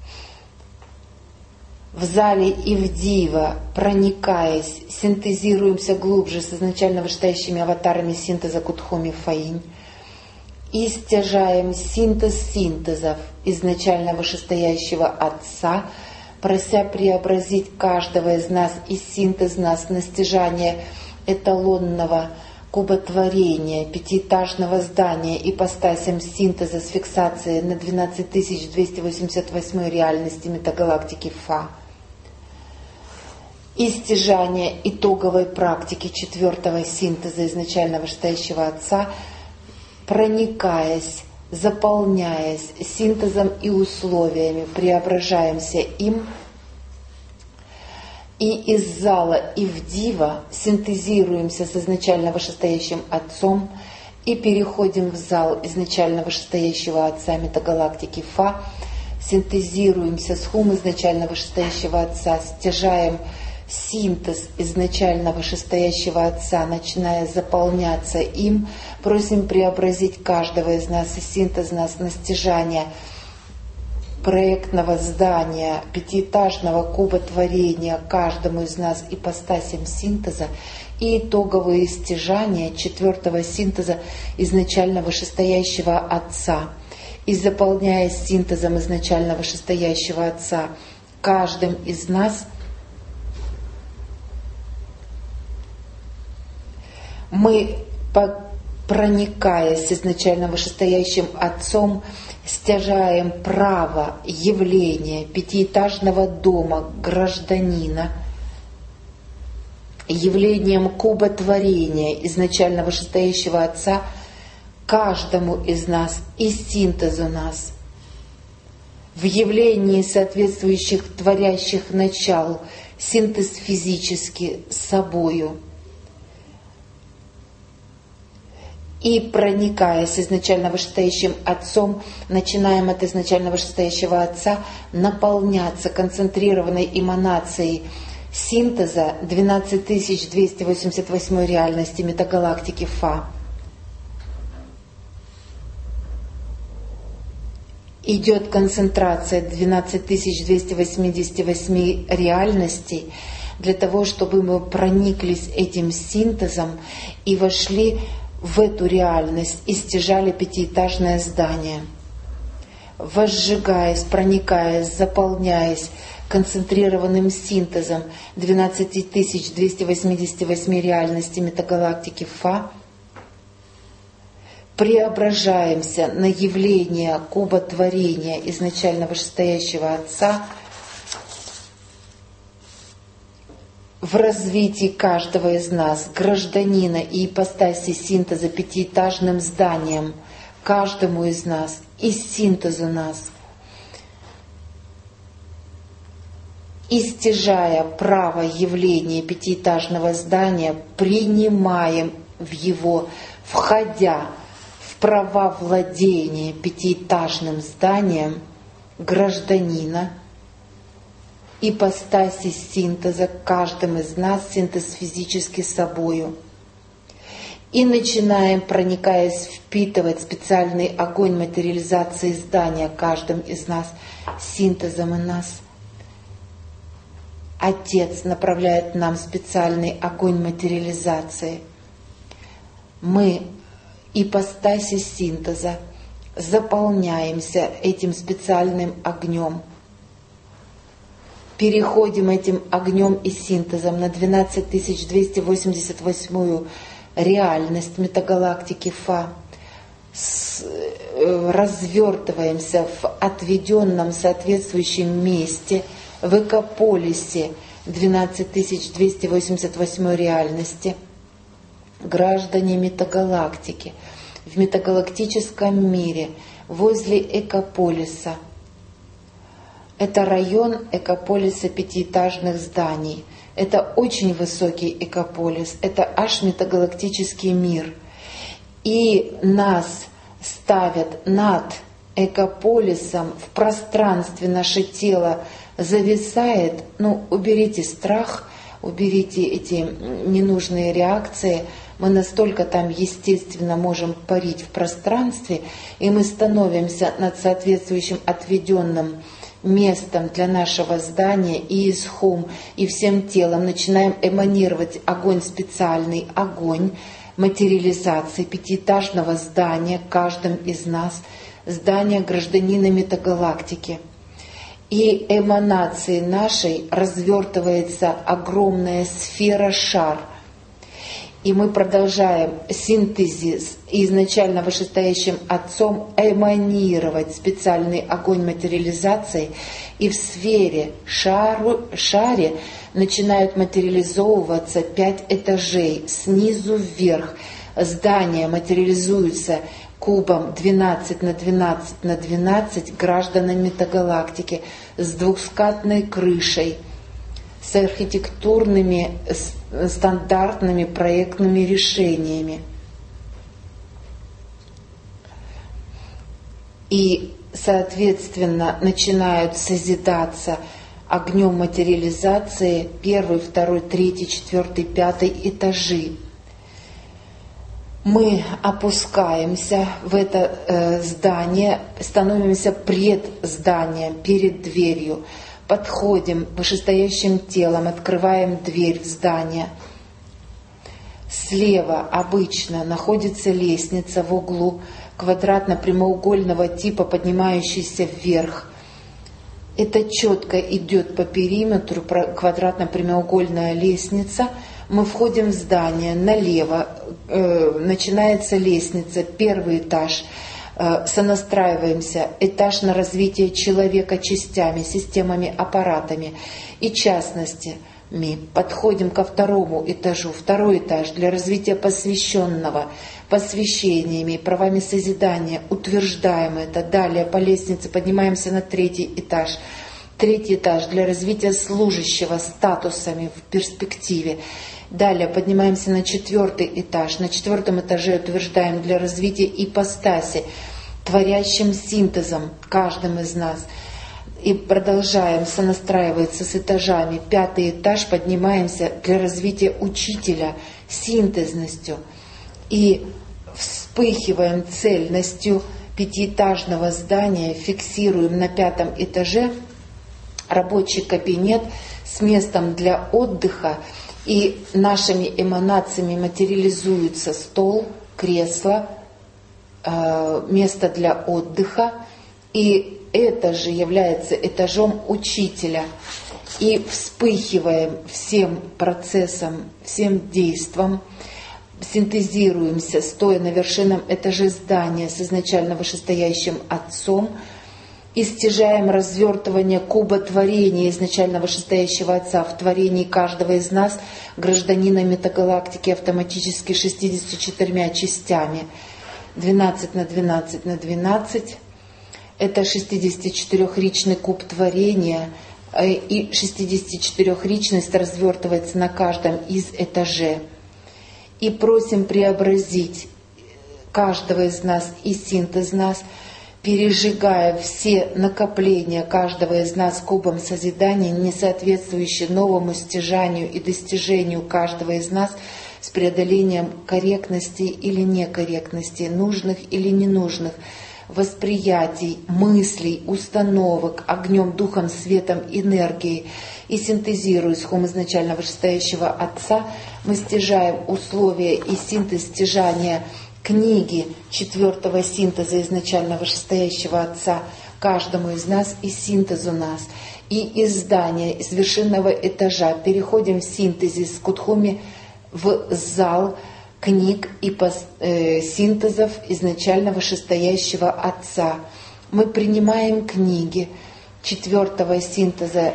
В зале Ивдива, проникаясь, синтезируемся глубже с изначально вышестоящими аватарами синтеза Кутхуми Фаинь и стяжаем синтез синтезов изначально вышестоящего Отца, прося преобразить каждого из нас и синтез нас на стяжание эталонного куботворения, пятиэтажного здания, ипостасям синтеза с фиксацией на 12288 реальности метагалактики Фа. И стяжание итоговой практики четвертого синтеза изначально вышестоящего Отца, проникаясь, заполняясь синтезом и условиями, преображаемся им. И из зала Ивдива синтезируемся с изначально вышестоящим Отцом и переходим в зал изначально вышестоящего Отца метагалактики Фа, синтезируемся с Хум изначально вышестоящего Отца, стяжаем синтез изначально вышестоящего Отца, начиная заполняться им, просим преобразить каждого из нас и синтез нас на стяжание проектного здания, пятиэтажного куботворения каждому из нас ипостасям синтеза и итоговые стяжания четвертого синтеза изначально вышестоящего Отца. И заполняясь синтезом изначально вышестоящего Отца каждым из нас, мы, проникаясь изначально вышестоящим Отцом, стяжаем право явления пятиэтажного дома гражданина, явлением куботворения изначально вышестоящего Отца каждому из нас и синтезу нас, в явлении соответствующих творящих начал, синтез физически с собою, И проникаясь изначально вышестоящим Отцом, начинаем от изначально вышестоящего Отца наполняться концентрированной эманацией синтеза 12288 реальности метагалактики Фа. Идет концентрация 12288 реальностей для того, чтобы мы прониклись этим синтезом и вошли в эту реальность и стяжали пятиэтажное здание. Возжигаясь, проникаясь, заполняясь концентрированным синтезом 12288 реальностей метагалактики Фа, преображаемся на явление куба творения изначально вышестоящего Отца в развитии каждого из нас, гражданина и ипостаси синтеза пятиэтажным зданием, каждому из нас и синтезу нас. И стяжая право явления пятиэтажного здания, принимаем в его, входя в права владения пятиэтажным зданием гражданина, ипостаси синтеза каждым из нас, синтез физически собою. И начинаем, проникаясь, впитывать специальный огонь материализации здания каждым из нас, синтезом и нас. Отец направляет нам специальный огонь материализации. Мы, ипостаси синтеза, заполняемся этим специальным огнем. Переходим этим огнем и синтезом на 12288 реальность метагалактики Фа. Развертываемся в отведенном соответствующем месте в экополисе 12288 реальности. Граждане метагалактики в метагалактическом мире возле экополиса. Это район экополиса пятиэтажных зданий. Это очень высокий экополис. Это аж метагалактический мир. И нас ставят над экополисом, в пространстве наше тело зависает. Уберите страх, уберите эти ненужные реакции. Мы настолько там естественно можем парить в пространстве, и мы становимся над соответствующим отведенным местом для нашего здания и исхум, и всем телом начинаем эманировать огонь, специальный огонь материализации пятиэтажного здания каждым из нас, здания гражданина метагалактики. И эманацией нашей развертывается огромная сфера-шар. И мы продолжаем синтезис изначально вышестоящим Отцом эманировать специальный огонь материализации, и в сфере шаре начинают материализовываться 5 этажей снизу вверх. Здание материализуется кубом 12 на 12 на 12 гражданами метагалактики с двухскатной крышей, с архитектурными стандартными проектными решениями. И, соответственно, начинают созидаться огнем материализации 1, 2, 3, 4, 5 этажи. Мы опускаемся в это здание, становимся пред зданием, перед дверью. Подходим вышестоящим телом, открываем дверь в здание. Слева обычно находится лестница в углу квадратно-прямоугольного типа, поднимающаяся вверх. Это четко идет по периметру квадратно-прямоугольная лестница. Мы входим в здание, налево начинается лестница, 1 этаж. Сонастраиваемся, этаж на развитие человека частями, системами, аппаратами и частностями. Подходим ко 2 этажу, 2 этаж для развития посвященного, посвящениями, правами созидания, утверждаем это. Далее по лестнице поднимаемся на 3 этаж. 3 этаж для развития служащего статусами в перспективе. Далее поднимаемся на 4-й этаж. На 4-м этаже утверждаем для развития ипостаси, творящим синтезом каждым из нас. И продолжаем сонастраиваться с этажами. 5-й этаж поднимаемся для развития учителя синтезностью. И вспыхиваем цельностью 5-этажного здания, фиксируем на 5-м этаже рабочий кабинет с местом для отдыха, и нашими эманациями материализуется стол, кресло, место для отдыха, и это же является этажом учителя. И вспыхиваем всем процессом, всем действом, синтезируемся, стоя на вершинном этаже здания с изначально вышестоящим Отцом, и стяжаем развертывание куба творения изначально вышестоящего Отца в творении каждого из нас, гражданина метагалактики, автоматически 64 частями. 12 на 12 на 12. Это 64-ричный куб творения, и 64-ричность развертывается на каждом из этажей. И просим преобразить каждого из нас и синтез нас, пережигая все накопления каждого из нас кубом созидания, не соответствующие новому стяжанию и достижению каждого из нас, с преодолением корректности или некорректности, нужных или ненужных восприятий, мыслей, установок, огнем, духом, светом, энергией. И синтезируя хум изначально вышестоящего Отца, мы стяжаем условия и синтез стяжания книги 4-го синтеза изначально вышестоящего Отца каждому из нас и синтезу нас. И из здания, из вершинного этажа переходим в синтезе с Кудхуми в зал книг и синтезов изначально вышестоящего Отца. Мы принимаем книги 4-го синтеза,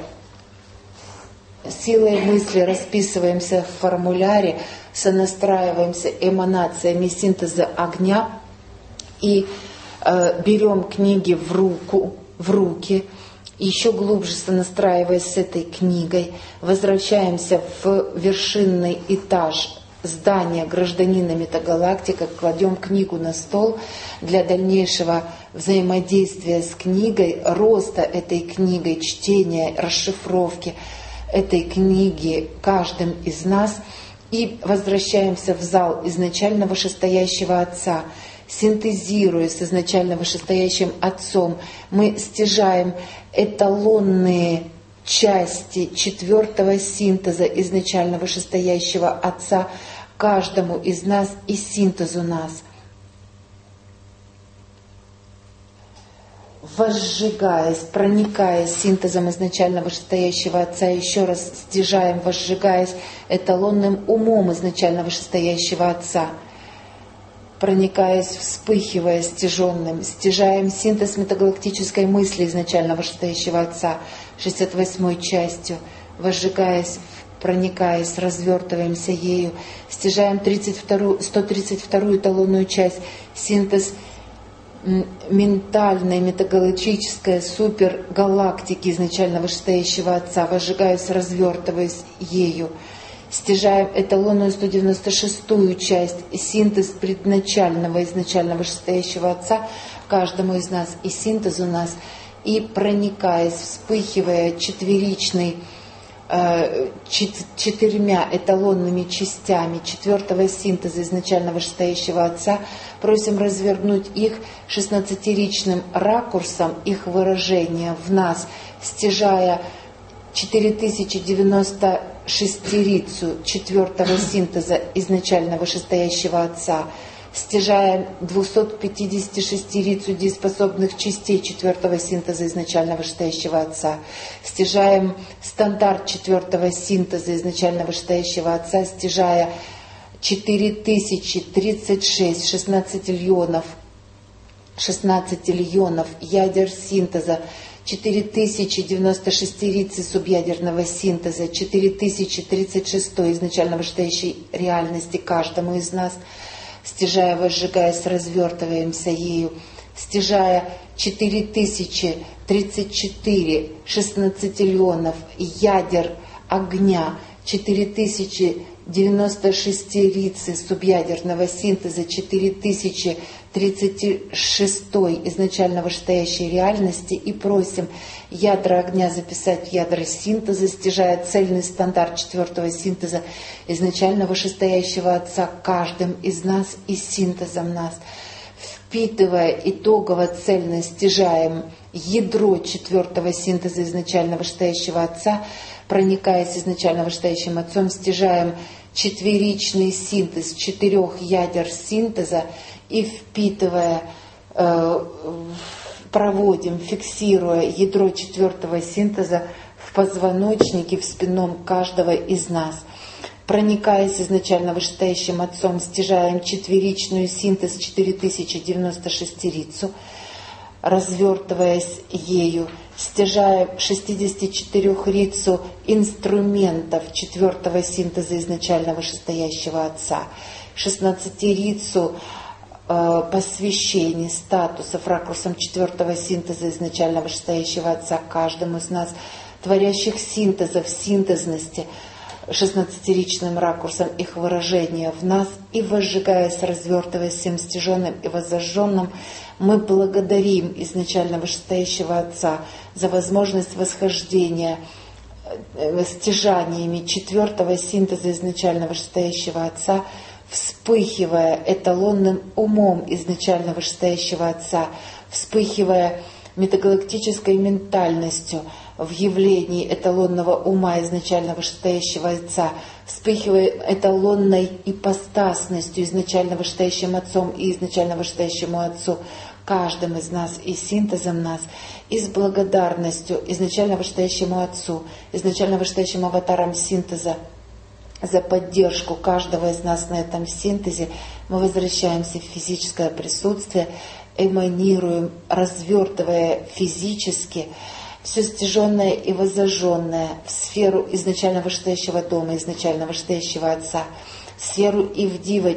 силой мысли расписываемся в формуляре, сонастраиваемся эманациями синтеза огня и берем книги в руки, еще глубже сонастраиваясь с этой книгой, возвращаемся в вершинный этаж здания гражданина метагалактика, кладем книгу на стол для дальнейшего взаимодействия с книгой, роста этой книгой, чтения, расшифровки этой книги каждым из нас, и возвращаемся в зал изначально вышестоящего Отца. Синтезируя с изначально вышестоящим Отцом, мы стяжаем эталонные части 4-го синтеза изначально вышестоящего Отца каждому из нас и синтезу нас. Возжигаясь, проникаясь синтезом изначально вышестоящего Отца, еще раз стяжаем, возжигаясь эталонным умом изначально вышестоящего Отца, проникаясь, вспыхивая стяженным, стяжаем синтез метагалактической мысли изначально вышестоящего Отца 68-й частью, возжигаясь, проникаясь, развертываемся ею, стяжаем 132-ю эталонную часть, синтез ментальной, метагалактической супергалактики изначально вышестоящего Отца, возжигаясь, развертываясь ею. Стяжаем эталонную 196-ю часть, синтез предначального изначально вышестоящего Отца каждому из нас и синтезу нас, и проникаясь, вспыхивая четырьмя эталонными частями 4-го синтеза изначально вышестоящего Отца, просим развернуть их 16-ричным ракурсом, их выражения в нас, стяжая 4096-рицу 4-го синтеза изначально вышестоящего Отца, стяжаем 256-рицу дееспособных частей 4-го синтеза изначально вышестоящего Отца, стяжаем стандарт 4-го синтеза изначально вышестоящего Отца, стяжая 4036, 16 иллионов ядер синтеза, 4096 рицы субъядерного синтеза, 4036 изначально вышестоящей реальности каждому из нас, стяжая, возжигаясь, развертываемся ею, стяжая 4034, 16 иллионов ядер огня, 4096 96-рицы субъядерного синтеза 4036 изначально вышестоящей реальности и просим ядра огня записать в ядра синтеза, стяжая цельный стандарт 4-го синтеза изначально вышестоящего Отца каждым из нас и синтезом нас. Впитывая итогово цельно стяжаем ядро 4-го синтеза изначально вышестоящего Отца, проникаясь изначально вышестоящим Отцом, стяжаем четверичный синтез 4 ядер синтеза и впитывая, проводим, фиксируя ядро 4-го синтеза в позвоночнике, в спинном каждого из нас. Проникаясь изначально вышестоящим Отцом, стяжаем четверичную синтез 4096-рицу, развертываясь ею, стяжая 64-рицу инструментов 4-го синтеза изначально вышестоящего Отца, 16-рицу посвящений, статусов ракурсом 4-го синтеза изначально вышестоящего Отца каждому из нас, творящих синтезов, синтезности, 16-ричным ракурсом их выражения в нас, и возжигаясь, развертываясь всем стяженным и воззажженным, мы благодарим изначально вышестоящего Отца за возможность восхождения стяжаниями 4-го синтеза изначально вышестоящего Отца, вспыхивая эталонным умом изначально вышестоящего Отца, вспыхивая метагалактической ментальностью в явлении эталонного ума изначально вышестоящего Отца, вспыхивая эталонной ипостасностью изначально вышестоящим Отцом и изначально вышестоящему Отцу, каждым из нас и синтезом нас, и с благодарностью изначально вышестоящему Отцу, изначально вышестоящим аватарам синтеза, за поддержку каждого из нас на этом синтезе, мы возвращаемся в физическое присутствие, эманируем, развертывая физически все стяженное и воззажженное в сферу изначально вышестоящего дома, изначально вышестоящего Отца, сферу Ивдива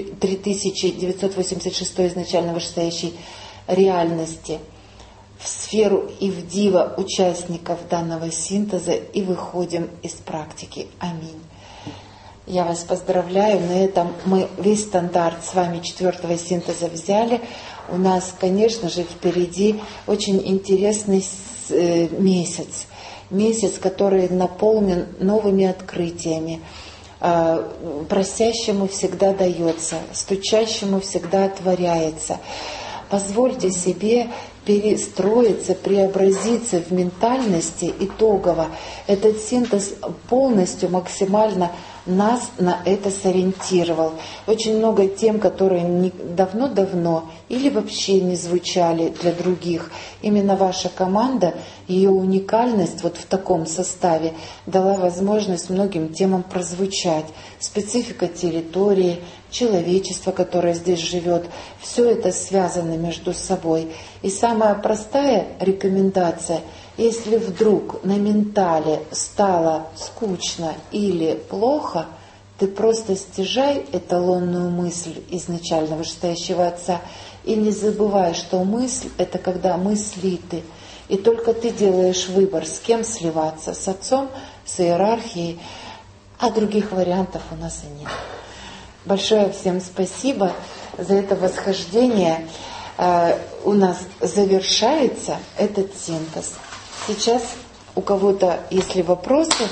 3986 изначально вышестоящей реальности, в сферу Ивдива участников данного синтеза и выходим из практики. Аминь. Я вас поздравляю, на этом мы весь стандарт с вами 4-го синтеза взяли. У нас, конечно же, впереди очень интересный месяц, который наполнен новыми открытиями. Просящему всегда дается, стучащему всегда отворяется. Позвольте себе перестроиться, преобразиться в ментальности итогово. Этот синтез полностью, максимально нас на это сориентировал. Очень много тем, которые давно-давно или вообще не звучали для других. Именно ваша команда, ее уникальность вот в таком составе дала возможность многим темам прозвучать. Специфика территории, человечество, которое здесь живет, все это связано между собой. И самая простая рекомендация: если вдруг на ментале стало скучно или плохо, ты просто стяжай эталонную мысль изначально вышестоящего Отца и не забывай, что мысль — это когда мысли ты. И только ты делаешь выбор, с кем сливаться, с Отцом, с иерархией, а других вариантов у нас и нет. Большое всем спасибо за это восхождение. У нас завершается этот синтез. Сейчас у кого-то, если вопросы,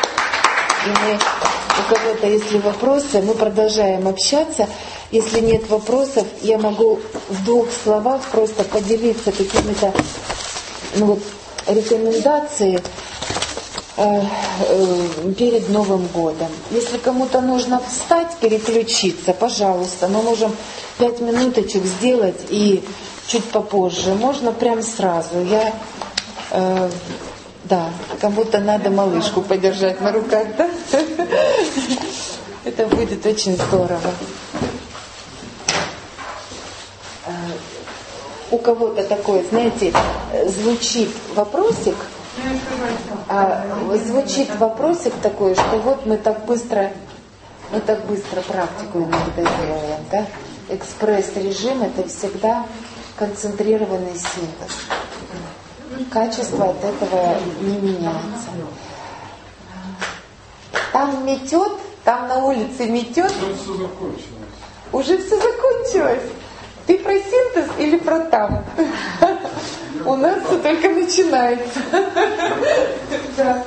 мы продолжаем общаться. Если нет вопросов, я могу в 2 словах просто поделиться какими-то рекомендациями перед Новым годом. Если кому-то нужно встать, переключиться, пожалуйста, мы можем 5 минуточек сделать и чуть попозже. Можно прям сразу. Кому-то надо малышку подержать на руках, да? Это будет очень здорово. У кого-то такой, знаете, звучит вопросик такой, что вот мы так быстро практику иногда делаем, да? Экспресс-режим — это всегда концентрированный синтез. Качество от этого не меняется. Там метет, Там на улице метет. Уже все закончилось. Уже все закончилось. Ты про синтез или про там? У нас все только начинается. Да.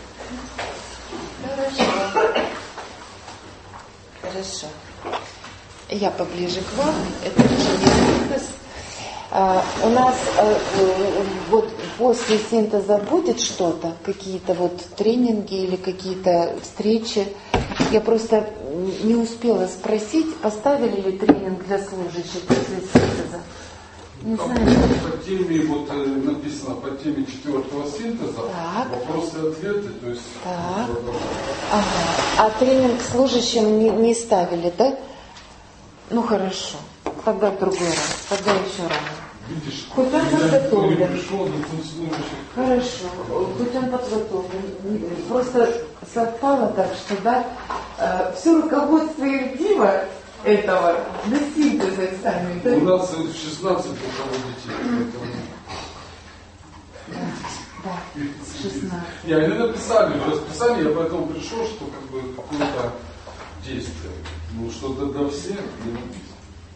Хорошо. Я поближе к вам. Это уже не синтез. У нас вот после синтеза будет что-то, какие-то вот тренинги или какие-то встречи. Я просто не успела спросить, поставили ли тренинг для служащих после синтеза. Не там знаю. по теме, вот написано по теме 4-го синтеза, Так. вопросы и ответы, то есть... Так. Ага. А тренинг служащим не ставили, да? Ну хорошо. Тогда в другой раз. Тогда еще рано. Видишь, Хоть он подготовлен. Пришел, служащих. Хорошо. Хоть он подготовлен. Просто совпало так, что да, все руководство Ирдива этого на синтезе сами. У нас 16 руководителей. Да, 16. Не, они написали в расписании, я поэтому пришел, что как бы какое-то действие. Ну что-то до всех не написано.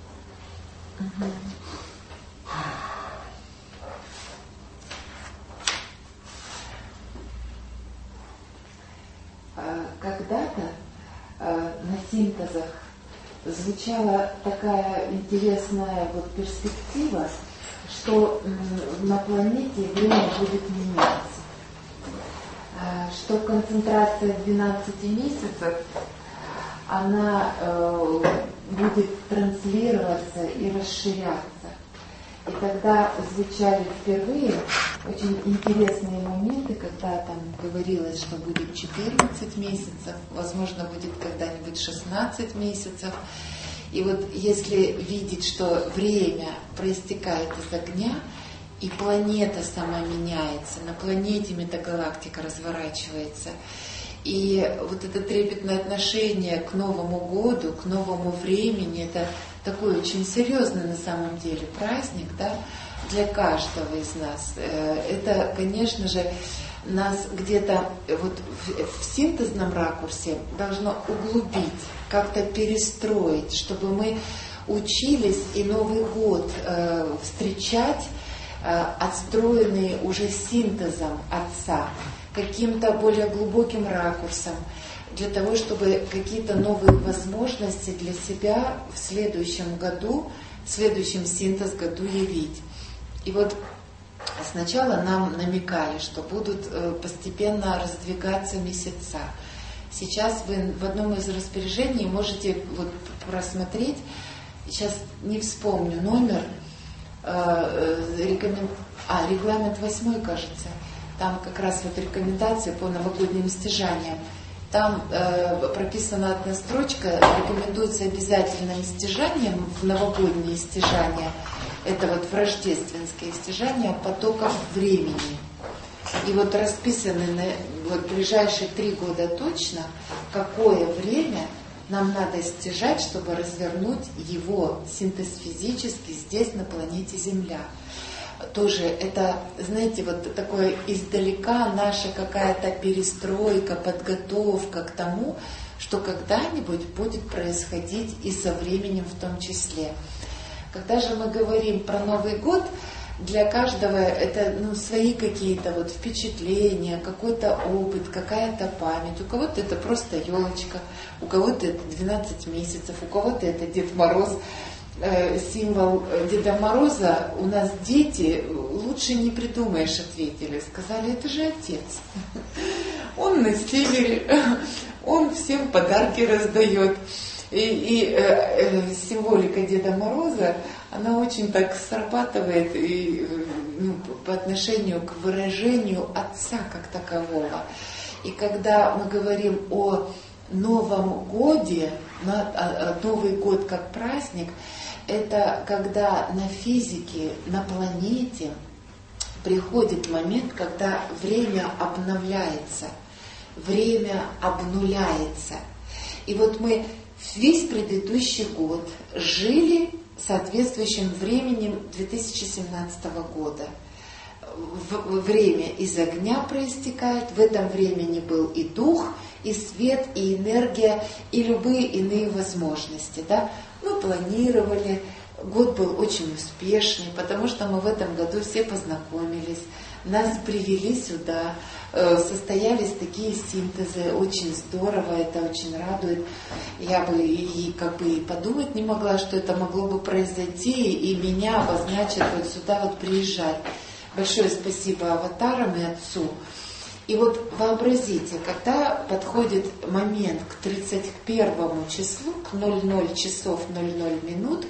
Когда-то на синтезах звучала такая интересная вот перспектива, что на планете время будет меняться, что концентрация 12 месяцев она будет транслироваться и расширяться. И тогда звучали впервые очень интересные моменты, когда там говорилось, что будет 14 месяцев, возможно, будет когда-нибудь 16 месяцев. И вот если видеть, что время проистекает из огня, и планета сама меняется, на планете метагалактика разворачивается, и вот это трепетное отношение к Новому году, к новому времени, это такой очень серьезный на самом деле праздник, да, для каждого из нас. Это, конечно же, нас где-то вот в синтезном ракурсе должно углубить, как-то перестроить, чтобы мы учились и Новый год встречать, отстроенный уже синтезом Отца, каким-то более глубоким ракурсом, для того, чтобы какие-то новые возможности для себя в следующем году, в следующем синтез-году явить. И вот сначала нам намекали, что будут постепенно раздвигаться месяца. Сейчас вы в одном из распоряжений можете вот просмотреть, сейчас не вспомню номер, регламент 8, кажется. Там как раз вот рекомендации по новогодним стяжаниям. Там прописана одна строчка, рекомендуется обязательным стяжанием в новогодние стяжания, это вот в рождественские стяжания потоков времени. И вот расписаны на вот ближайшие 3 года точно, какое время нам надо стяжать, чтобы развернуть его синтез физически здесь, на планете Земля. Тоже это, знаете, вот такое издалека наша какая-то перестройка, подготовка к тому, что когда-нибудь будет происходить и со временем в том числе. Когда же мы говорим про Новый год, для каждого это свои какие-то вот впечатления, какой-то опыт, какая-то память. У кого-то это просто елочка, у кого-то это 12 месяцев, у кого-то это Дед Мороз. Символ Деда Мороза у нас дети, лучше не придумаешь, ответили. Сказали, это же отец. Он на севере, он всем подарки раздает. И символика Деда Мороза, она очень так срабатывает и, по отношению к выражению Отца как такового. И когда мы говорим о Новом Годе, Новый год как праздник, это когда на физике, на планете приходит момент, когда время обновляется, время обнуляется. И вот мы весь предыдущий год жили соответствующим временем 2017 года. время из огня проистекает, в этом времени был и дух, и свет, и энергия, и любые иные возможности. Да? Мы планировали, год был очень успешный, потому что мы в этом году все познакомились, нас привели сюда, состоялись такие синтезы, очень здорово, это очень радует. Я бы и подумать не могла, что это могло бы произойти, и меня обозначат вот сюда вот приезжать. Большое спасибо аватарам и Отцу. И вот вообразите, когда подходит момент к 31 числу, к 00 часов 00 минут,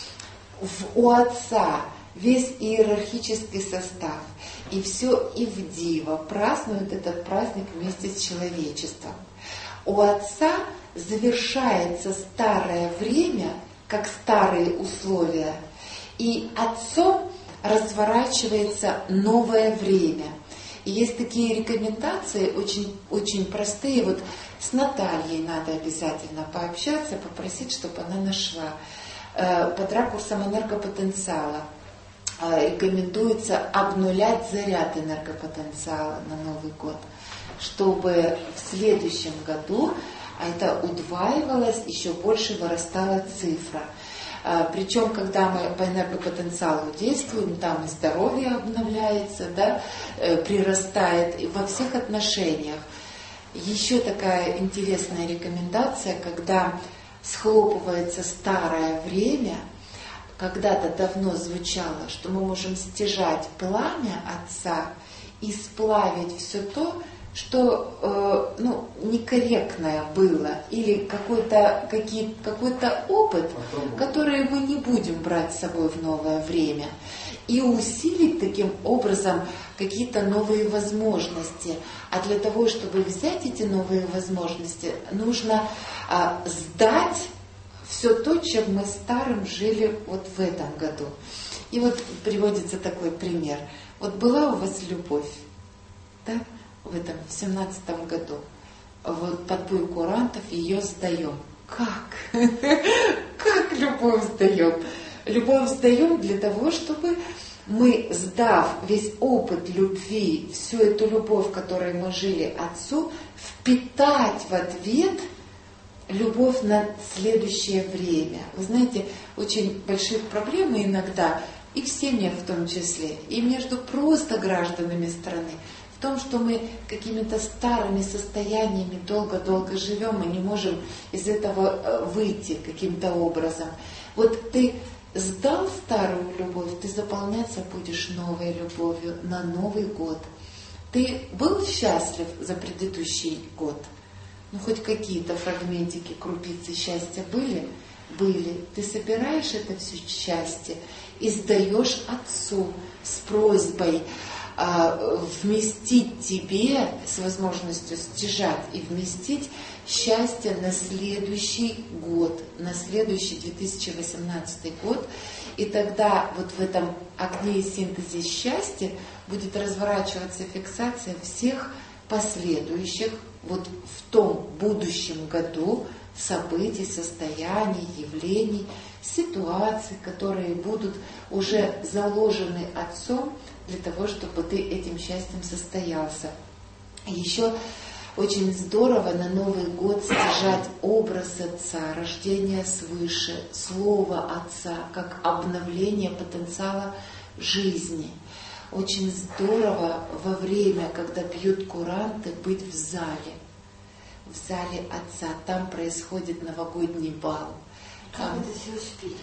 у Отца весь иерархический состав, и все Ивдива празднуют этот праздник вместе с человечеством. У Отца завершается старое время, как старые условия, и Отцом разворачивается новое время. И есть такие рекомендации, очень, очень простые. Вот с Натальей надо обязательно пообщаться, попросить, чтобы она нашла. Под ракурсом энергопотенциала рекомендуется обнулять заряд энергопотенциала на Новый год, чтобы в следующем году это удваивалось, еще больше вырастала цифра. Причем, когда мы по энергопотенциалу действуем, там и здоровье обновляется, да, прирастает и во всех отношениях. Еще такая интересная рекомендация, когда схлопывается старое время, когда-то давно звучало, что мы можем стяжать пламя Отца и сплавить все то, что некорректное было, или какой-то опыт, который мы не будем брать с собой в новое время, и усилить таким образом какие-то новые возможности. А для того, чтобы взять эти новые возможности, нужно сдать все то, чем мы старым жили вот в этом году. И вот приводится такой пример. Вот была у вас любовь, да? В 17 году. Вот под бой курантов ее сдаем. Как? Как любовь сдаем? Любовь сдаем для того, чтобы мы, сдав весь опыт любви, всю эту любовь, которой мы жили Отцу, впитать в ответ любовь на следующее время. Вы знаете, очень большие проблемы иногда, и в семьях в том числе, и между просто гражданами страны, в том, что мы какими-то старыми состояниями долго-долго живем и не можем из этого выйти каким-то образом. Вот ты сдал старую любовь, ты заполняться будешь новой любовью на Новый год. Ты был счастлив за предыдущий год? Ну, хоть какие-то фрагментики, крупицы счастья были? Были. Ты собираешь это все счастье и сдаешь Отцу с просьбой вместить тебе, с возможностью стяжать и вместить счастье на следующий год, на следующий 2018 год. И тогда вот в этом огне и синтезе счастья будет разворачиваться фиксация всех последующих вот в том будущем году событий, состояний, явлений, ситуаций, которые будут уже заложены Отцом для того, чтобы ты этим счастьем состоялся. Еще очень здорово на Новый год стяжать образ Отца, рождение свыше, Слово Отца, как обновление потенциала жизни. Очень здорово во время, когда пьют куранты, быть в зале Отца. Там происходит новогодний бал. Как это все успеть?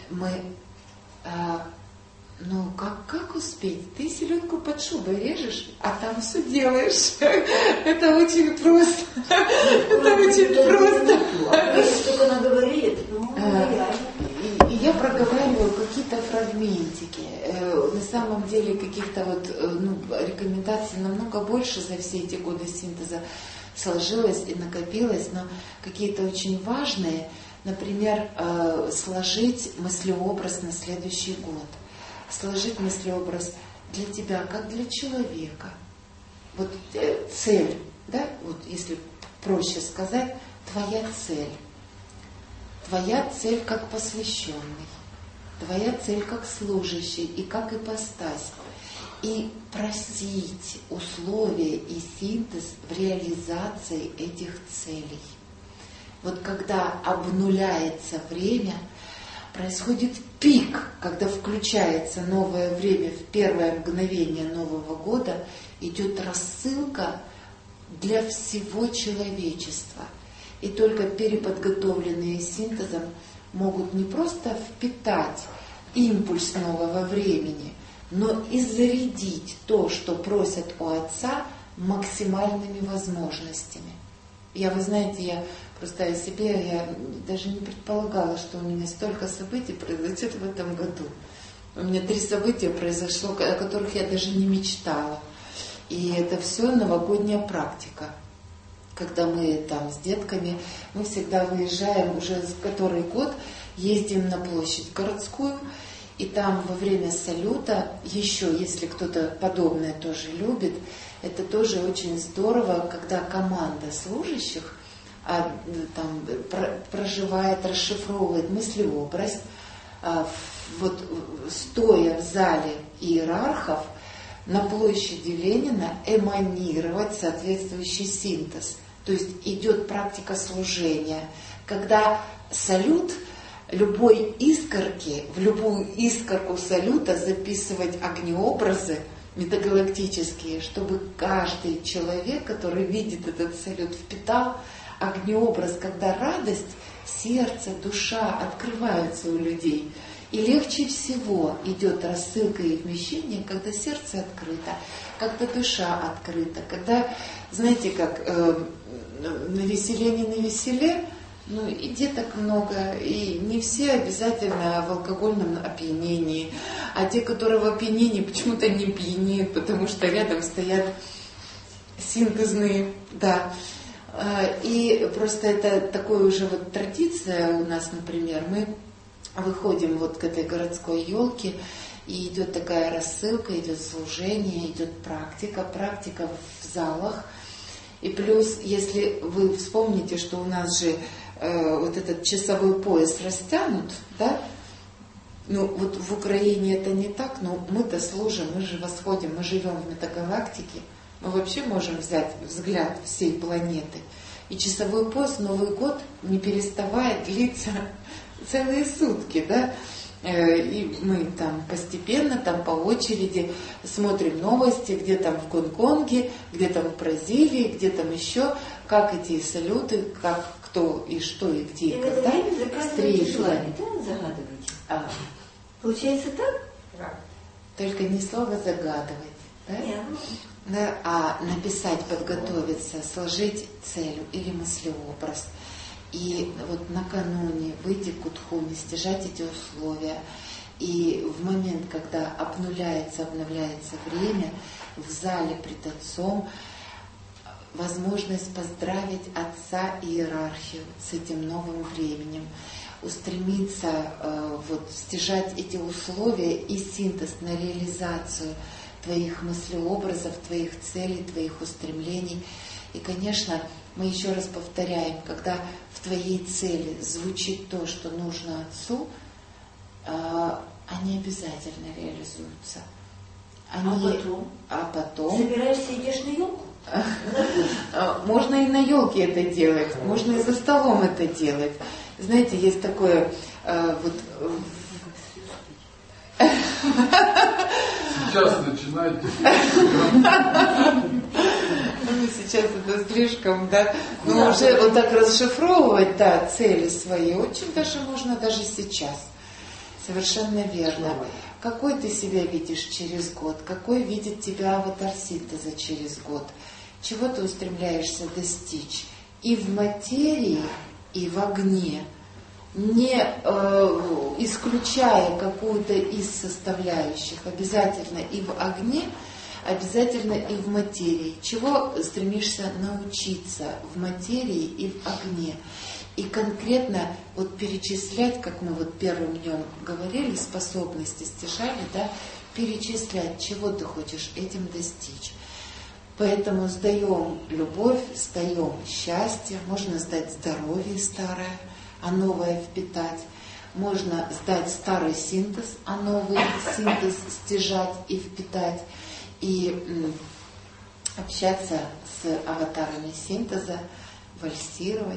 Как успеть? Ты селедку под шубой режешь, а там все делаешь. Это очень просто. Это очень просто. Если только наговорит, И я проговариваю какие-то фрагментики. На самом деле каких-то рекомендаций намного больше за все эти годы синтеза сложилось и накопилось, но какие-то очень важные, например, сложить мыслеобраз на следующий год. Сложить мыслеобраз для тебя, как для человека. Вот цель, да, вот если проще сказать, твоя цель. Твоя цель как посвященный. Твоя цель как служащий и как ипостась. и просить условия и синтез в реализации этих целей. Вот когда обнуляется время, происходит пик, когда включается новое время в первое мгновение Нового года, идет рассылка для всего человечества. И только переподготовленные синтезом могут не просто впитать импульс нового времени, но и зарядить то, что просят у Отца, максимальными возможностями. Вы знаете, я просто о себе, я даже не предполагала, что у меня столько событий произойдет в этом году. У меня 3 события произошло, о которых я даже не мечтала. И это все новогодняя практика. Когда мы там с детками, мы всегда выезжаем уже с который год, ездим на площадь городскую, и там во время салюта, еще если кто-то подобное тоже любит, это тоже очень здорово, когда команда служащих там проживает, расшифровывает мыслеобраз, вот стоя в зале иерархов, на площади Ленина эманировать соответствующий синтез. То есть идет практика служения, когда салют любой искорки, в любую искорку салюта записывать огнеобразы метагалактические, чтобы каждый человек, который видит этот салют, впитал огнеобраз, когда радость, сердце, душа открываются у людей. И легче всего идет рассылка и вмещение, когда сердце открыто, когда душа открыта, когда, знаете, как навеселе, не навеселе, и деток много, и не все обязательно в алкогольном опьянении, а те, которые в опьянении, почему-то не пьянеют, потому что рядом стоят синтезные, да. И просто это такая уже вот традиция у нас, например, мы выходим вот к этой городской елке, и идет такая рассылка, идет служение, идет практика в залах. И плюс, если вы вспомните, что у нас же вот этот часовой пояс растянут, да? Вот в Украине это не так, но мы-то служим, мы же восходим, мы живем в метагалактике, мы вообще можем взять взгляд всей планеты. И часовой пояс, Новый год, не переставая, длится целые сутки, да? И мы там постепенно, там по очереди смотрим новости, где там в Гонконге, где там в Бразилии, где там еще, как эти салюты, как кто и что и где и когда загадываете желание, да, загадываете? Получается так? Да. Только не слово загадывать, да? Да, а написать, подготовиться, сложить цель или мыслеобраз. И вот накануне выйти к Кутхуме, стяжать эти условия. И в момент, когда обновляется время, в зале пред Отцом, возможность поздравить Отца и иерархию с этим новым временем, устремиться стяжать эти условия и синтез на реализацию твоих мыслеобразов, твоих целей, твоих устремлений. И, конечно, мы еще раз повторяем, когда в твоей цели звучит то, что нужно Отцу, они обязательно реализуются. А потом? Собираешься, идешь на елку? Можно и на елке это делать, можно и за столом это делать. Знаете, есть такое Сейчас начинайте. Сейчас это слишком, да? Но уже вот так расшифровывать, да, цели свои, очень даже можно даже сейчас. Совершенно верно. Какой ты себя видишь через год? Какой видит тебя аватар синтеза через год? Чего ты устремляешься достичь? И в материи, и в огне, не исключая какую-то из составляющих, обязательно и в огне, обязательно и в материи. Чего стремишься научиться в материи и в огне? И конкретно перечислять, как мы первым днем говорили, способности стяжали, да, перечислять, чего ты хочешь этим достичь. Поэтому сдаем любовь, сдаем счастье, можно сдать здоровье старое, а новое впитать. Можно сдать старый синтез, а новый синтез стяжать и впитать. и общаться с аватарами синтеза, вальсировать.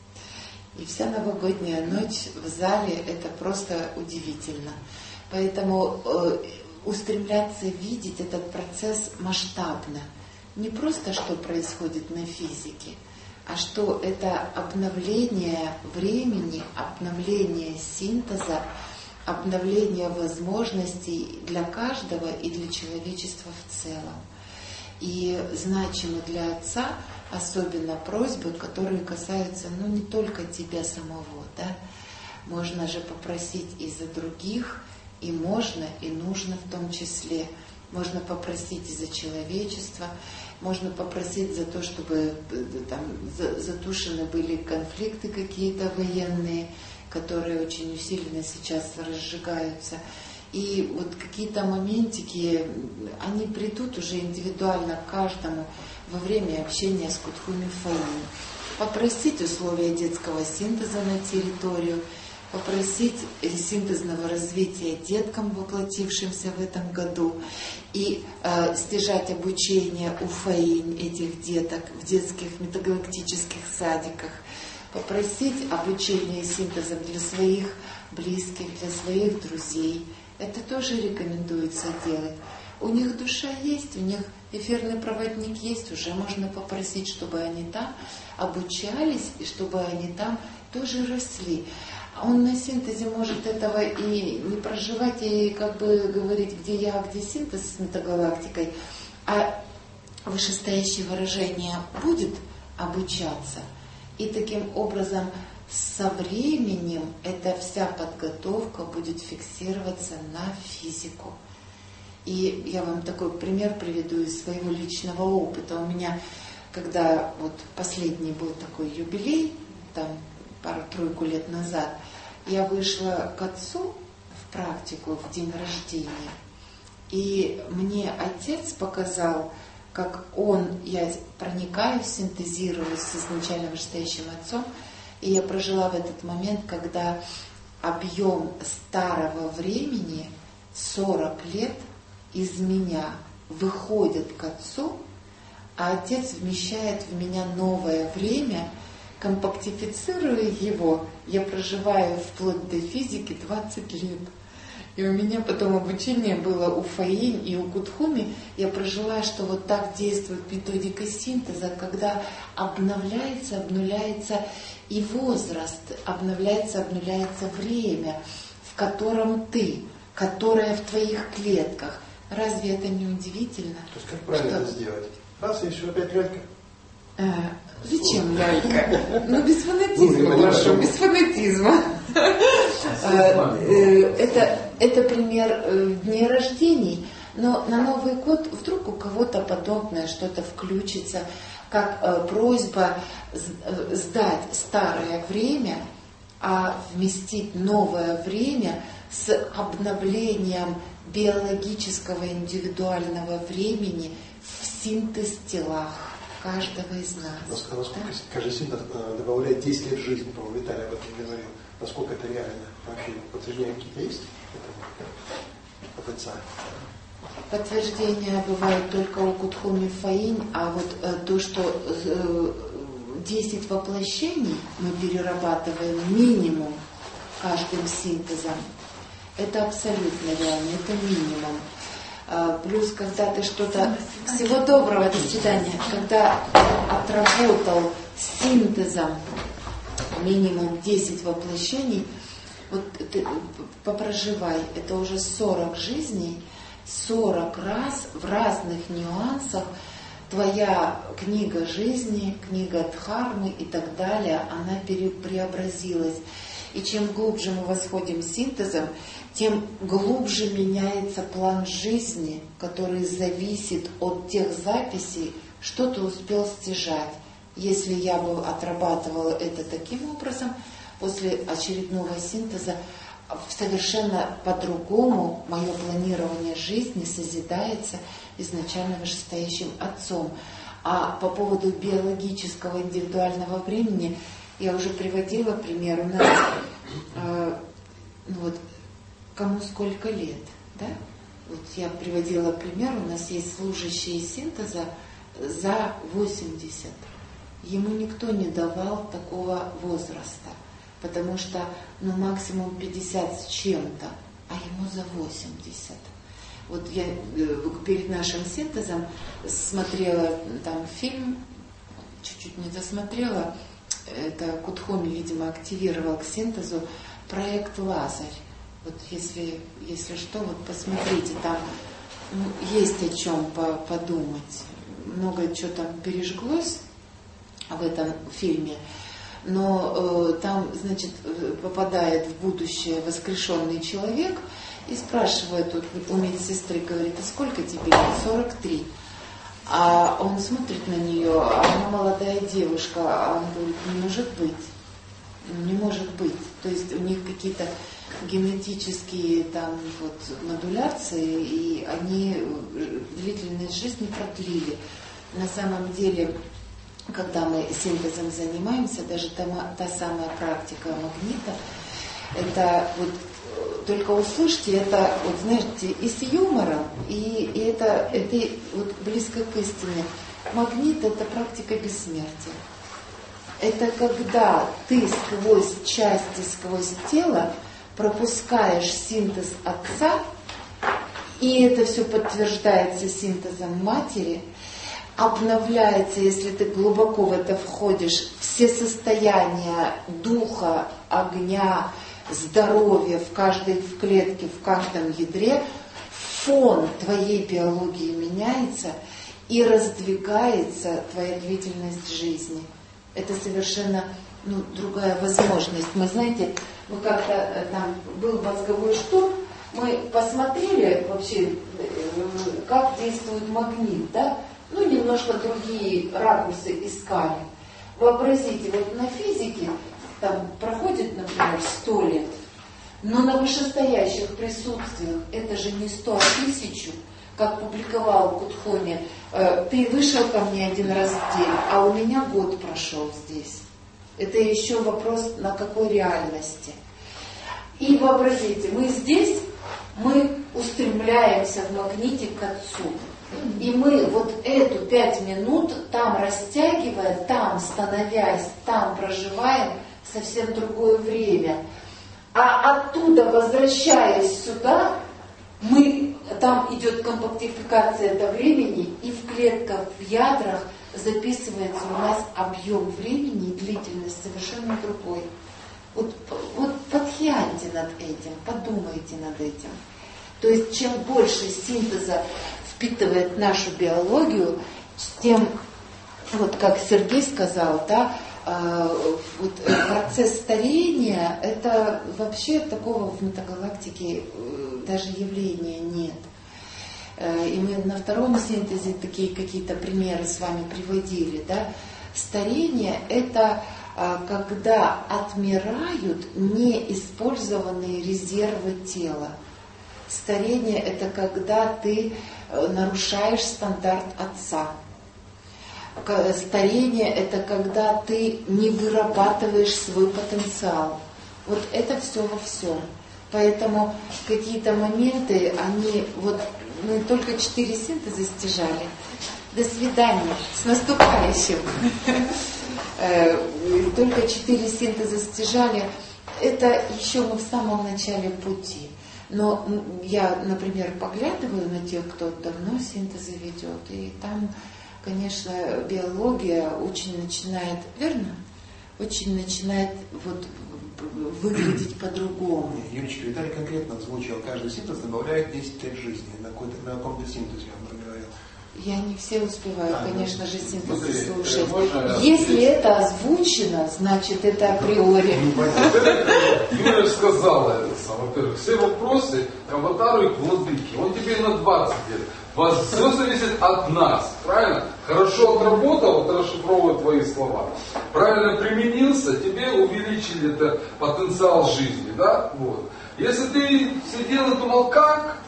И вся новогодняя ночь в зале — это просто удивительно. Поэтому устремляться видеть этот процесс масштабно. Не просто, что происходит на физике, а что это обновление времени, обновление синтеза, обновление возможностей для каждого и для человечества в целом. И значимы для Отца особенно просьбы, которые касаются не только тебя самого, да? Можно же попросить и за других, и можно, и нужно в том числе. Можно попросить и за человечество, можно попросить за то, чтобы там затушены были конфликты какие-то военные, которые очень усиленно сейчас разжигаются. И вот какие-то моментики, они придут уже индивидуально к каждому во время общения с Кутхуми Фаин. Попросить условия детского синтеза на территорию, попросить синтезного развития деткам, воплотившимся в этом году, и стяжать обучение у Фаин этих деток в детских метагалактических садиках, попросить обучение синтезом для своих близких, для своих друзей. Это тоже рекомендуется делать. У них душа есть, у них эфирный проводник есть, уже можно попросить, чтобы они там обучались, и чтобы они там тоже росли. Он на синтезе может этого и не проживать, и как бы говорить, где я, где синтез с метагалактикой, а вышестоящее выражение будет обучаться. И таким образом со временем эта вся подготовка будет фиксироваться на физику. И я вам такой пример приведу из своего личного опыта. У меня, когда вот последний был такой юбилей, там пару-тройку лет назад, я вышла к отцу в практику в день рождения. И мне отец показал, как я проникаю, синтезируюсь с изначально вышестоящим отцом. И я прожила в этот момент, когда объем старого времени, 40 лет, из меня выходит к отцу, а отец вмещает в меня новое время, компактифицируя его, я проживаю вплоть до физики 20 лет. И у меня потом обучение было у Фаин и у Кутхуми. Я прожила, что вот так действует методика синтеза, когда обновляется и возраст, обновляется время, в котором ты, которое в твоих клетках. Разве это не удивительно? То есть как правильно это сделать? Раз и все, опять лялька. Зачем лялька? Без фанатизма, прошу, без фанатизма. Это пример дней рождений, но на Новый год вдруг у кого-то подобное что-то включится, как просьба сдать старое время, а вместить новое время с обновлением биологического индивидуального времени в синтез телах каждого из нас. Насколько каждый синтез добавляет 10 лет жизни, по-моему, Виталий об этом говорил. Насколько это реально? Вообще подтверждения какие-то есть от отца? Подтверждения бывают только у Кутхуми Фаин, а вот то, что 10 воплощений мы перерабатываем минимум каждым синтезом, это абсолютно реально, это минимум. Плюс, когда ты что-то... Всего доброго, до свидания. Когда отработал синтезом минимум 10 воплощений, вот ты попроживай, это уже 40 жизней, 40 раз в разных нюансах твоя книга жизни, книга дхармы и так далее, она преобразилась. И чем глубже мы восходим синтезом, тем глубже меняется план жизни, который зависит от тех записей, что ты успел стяжать. Если я бы отрабатывала это таким образом, после очередного синтеза совершенно по-другому мое планирование жизни созидается изначально вышестоящим отцом. А по поводу биологического индивидуального времени я уже приводила пример. У нас кому сколько лет, да? Вот я приводила пример, у нас есть служащие синтеза за 80. Ему никто не давал такого возраста, потому что максимум 50 с чем-то, а ему за 80. Вот я перед нашим синтезом смотрела там фильм, чуть-чуть не досмотрела, это Кутхоми, видимо, активировал к синтезу проект «Лазарь». Вот если что, вот посмотрите, там есть о чем подумать. Много чего там пережглось в этом фильме, но там, значит, попадает в будущее воскрешенный человек и спрашивает у медсестры, говорит: а сколько тебе лет? 43. А он смотрит на нее, а она молодая девушка, а он говорит: не может быть, не может быть. То есть у них какие-то генетические там вот модуляции, и они длительность жизни продлили. На самом деле, когда мы синтезом занимаемся, даже та самая практика магнита, это вот только услышьте, это вот знаете, и с юмором, и это вот близко к истине. Магнит — это практика бессмертия. Это когда ты сквозь части, сквозь тело пропускаешь синтез отца, и это все подтверждается синтезом матери, обновляется, если ты глубоко в это входишь, все состояния духа, огня, здоровья в каждой клетке, в каждом ядре, фон твоей биологии меняется и раздвигается твоя длительность жизни. Это совершенно другая возможность. Мы, знаете, мы как-то там был мозговой штурм, мы посмотрели вообще, как действует магнит, да? Немножко другие ракурсы искали. Вообразите, вот на физике там проходит, например, 100 лет, но на вышестоящих присутствиях это же не 100, а 1000, как публиковал Кутхоми. Ты вышел ко мне один раз в день, а у меня год прошел здесь. Это еще вопрос, на какой реальности. И вообразите, мы здесь, мы устремляемся в магните к Отцу. И мы вот эту 5 минут там растягивая, там становясь, там проживаем совсем другое время. А оттуда, возвращаясь сюда, там идет компактификация этого времени, и в клетках, в ядрах записывается у нас объем времени и длительность совершенно другой. Вот подхяньте над этим, подумайте над этим. То есть чем больше синтеза впитывает нашу биологию, тем, вот как Сергей сказал, да, вот процесс старения, это вообще такого в метагалактике даже явления нет. И мы на втором синтезе такие какие-то примеры с вами приводили, да. Старение — это когда отмирают неиспользованные резервы тела. Старение — это когда ты нарушаешь стандарт отца. Старение — это когда ты не вырабатываешь свой потенциал. Вот это все во всем. Поэтому какие-то моменты, мы только 4 синтеза стяжали. До свидания, с наступающим. Только 4 синтеза стяжали. Это еще мы в самом начале пути. Но я, например, поглядываю на тех, кто давно синтезы ведет, и там, конечно, биология очень начинает, верно? Очень начинает выглядеть по-другому. Юлечка, Виталий конкретно озвучил, каждый синтез добавляет 10 лет жизни на каком-то синтезе, он говорил. Я не все успеваю, конечно же, синтезы слушать. Если это озвучено, значит это априори. Юля сказала это, во-первых, все вопросы к аватару и к владыке. Он тебе на 20 лет. Все зависит от нас, правильно? Хорошо отработал, вот расшифровывая твои слова. Правильно применился, тебе увеличили это потенциал жизни, да? Вот. Если ты сидел и думал, как,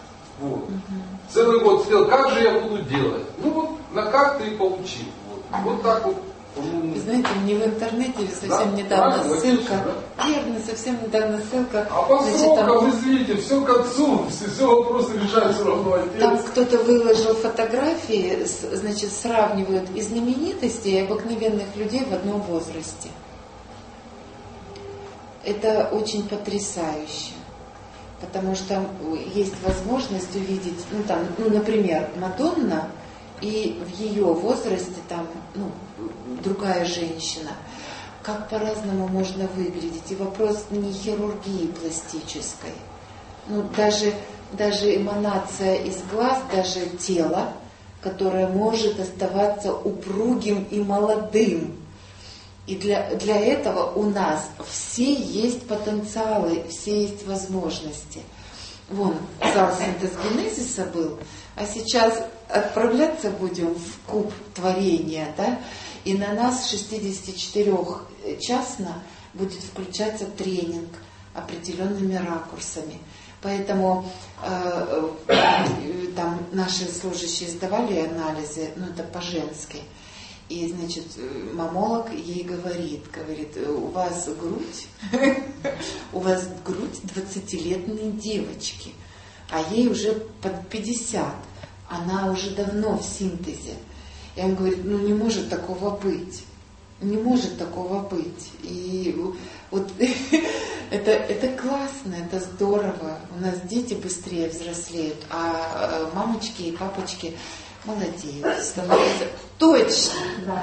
целый год сидел, как же я буду делать? На как ты и получил. Вот так вот Знаете, мне в интернете совсем недавно ссылка, верно, совсем недавно ссылка. А по срокам, извините, все к отцу, все вопросы решают все равно отец. Там кто-то выложил фотографии, значит, сравнивают и знаменитостей, и обыкновенных людей в одном возрасте. Это очень потрясающе, потому что есть возможность увидеть, например, Мадонна, и в ее возрасте там, другая женщина, как по-разному можно выглядеть. И вопрос не хирургии пластической. Даже эманация из глаз, даже тело, которое может оставаться упругим и молодым. И для этого у нас все есть потенциалы, все есть возможности. Вон, зал синтез-генезиса был, а сейчас отправляться будем в куб творения, да? И на нас 64-часно будет включаться тренинг определенными ракурсами. Поэтому там наши служащие сдавали анализы, это по-женски. И, значит, мамолог ей говорит, у вас грудь 20-летней девочки, а ей уже под 50, она уже давно в синтезе. И он говорит, не может такого быть. Не может такого быть. И вот это классно, это здорово. У нас дети быстрее взрослеют, а мамочки и папочки молодеют, становятся точно.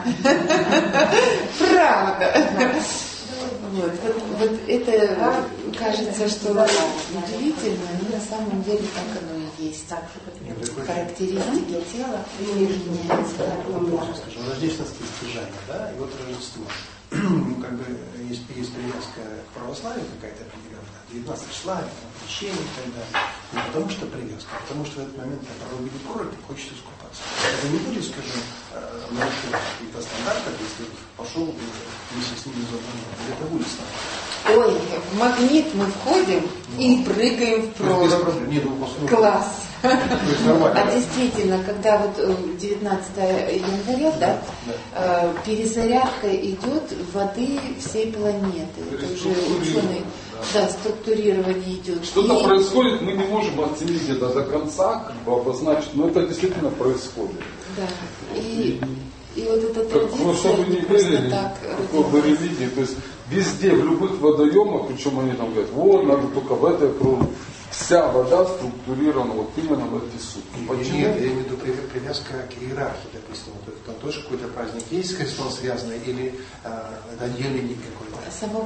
Правда. Вот это кажется, что удивительно, но на самом деле так оно и есть. Характеристики тела меняются. Рождественские стяжания, да, и вот Рождество. Есть привязка к православию какая-то определенная, 19 числа, крещение и так далее. Не потому что привязка, а потому что в этот момент проводили пророк и хочет искупаться. Это не будет, скажем, нарушить каких-то стандартов, если пошел вместе с ними заодно. Это будет стандарт. Ой, в магнит мы входим и прыгаем в пророк. Класс. А действительно, когда вот 19 января, да, перезарядка идет воды всей планеты. Это уже ученые, структурирование идет. Что-то происходит, мы не можем оценить это до конца, обозначить, но это действительно происходит. Да. И вот эта традиция, чтобы не верили, какой бы религии, то есть везде, в любых водоемах, причем они там говорят, надо только в этой кругу. Вся вода структурирована вот именно в эти сутки. Почему? Нет, я имею в виду привязка к иерархии, допустим. Там тоже какой-то праздник есть с Христом связанный или отдельный какой-то?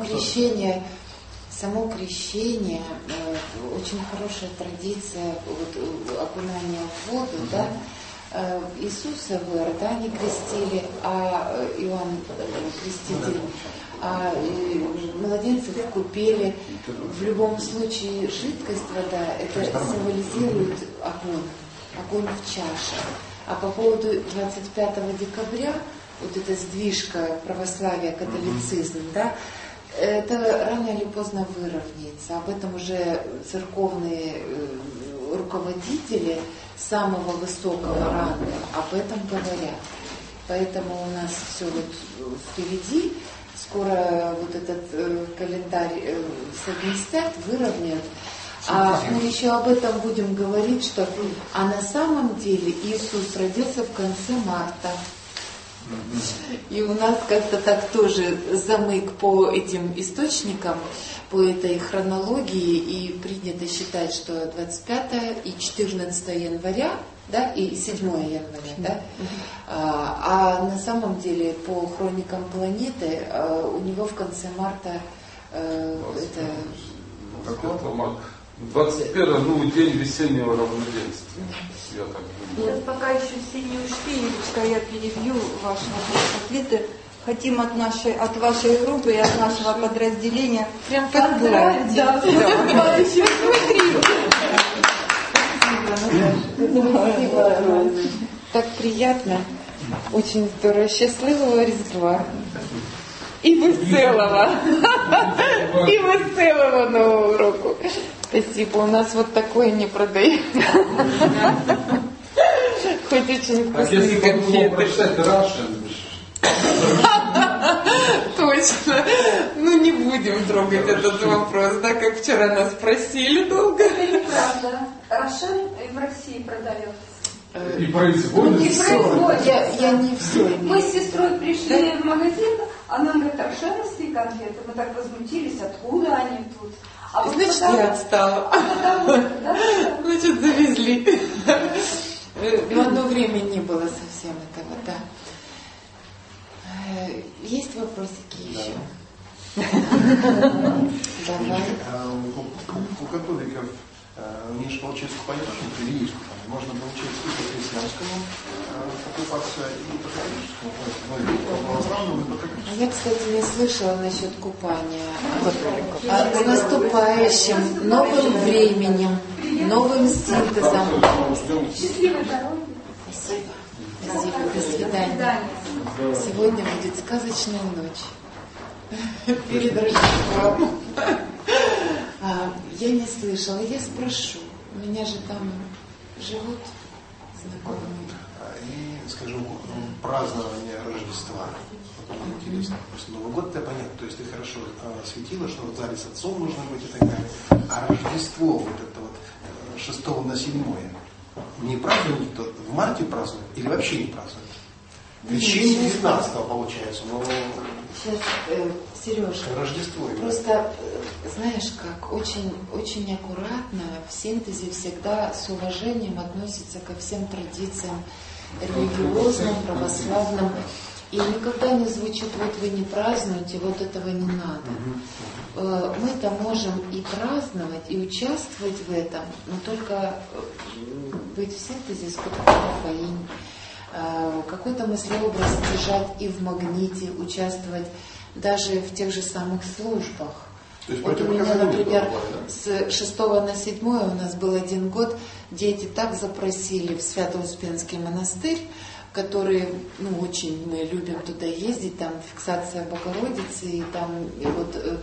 Само крещение очень хорошая традиция окунания в воду, да? Иисуса в Иордане крестили, а Иоанн Креститель, а младенцев купели. В любом случае жидкость вода, это символизирует огонь в чаше. А по поводу 25 декабря, вот эта сдвижка православия, католицизм, да, это рано или поздно выровняется. Об этом уже церковные руководители самого высокого ранга об этом говорят. Поэтому у нас все впереди. Скоро вот этот календарь совместят, выровняют. А мы еще об этом будем говорить, что на самом деле Иисус родился в конце марта. И у нас как-то так тоже замык по этим источникам, по этой хронологии, и принято считать, что 25 и 14 января, да, и 7 января, да, а на самом деле по хроникам планеты у него в конце марта это... 21 день весеннего равноденствия. Я так думаю. Нет, пока еще все не ушли, Юлечка, я перебью ваши ответы. Хотим от вашей группы и от нашего подразделения прям поздравить. Да, спасибо. Так приятно. Очень здорово. Счастливого Різдва. И веселого. И веселого Нового року. Спасибо. У нас вот такое не продают. Хоть очень вкусные конфеты. Прочитать Russian, Точно. Ну, не будем трогать этот вопрос, да, как вчера нас просили долго. Это неправда. Рошен в России продается. И производит. И производится. Я не все имею. Мы с сестрой пришли в магазин, она говорит, рошеновские конфеты. Мы так возмутились, откуда они тут. А вот Значит, потому, я отстала. да? Значит, завезли. В одно время не было совсем этого, да. Есть вопросики еще? Давай. У католиков не же получается купание тоже, или есть купание. Можно получается и по христианскому покупаться, и по католическому. И по православному, и по католическому. Я, кстати, не слышала насчет купания. А с наступающим новым временем, новым синтезом. Счастливой дороги. Спасибо. Спасибо. До свидания. Сегодня будет сказочная ночь. Перед Рождеством. Я не слышала, я спрошу. У меня же там живут знакомые. И, скажем, празднование Рождества. Интересно. Просто Новый год это понятно. То есть ты хорошо осветила, что в зале с отцом нужно быть и так далее. А Рождество, вот это вот 6 на 7, не празднуют, в марте празднуют или вообще не празднуют? Крещение 19 получается, но сейчас, Сережа, Рождество. Просто, знаешь как, очень, очень аккуратно, в синтезе всегда с уважением относится ко всем традициям религиозным, православным. И никогда не звучит, вот вы не празднуете, вот этого не надо. Мы-то можем и праздновать, и участвовать в этом, но только быть в синтезе с Кутхафаинь, какой-то мыслеобраз держать и в магните, участвовать даже в тех же самых службах. Вот у меня, например, с 6 на 7 у нас был 1 год, дети так запросили в Свято-Успенский монастырь, который, очень мы любим туда ездить, там фиксация Богородицы, и там и вот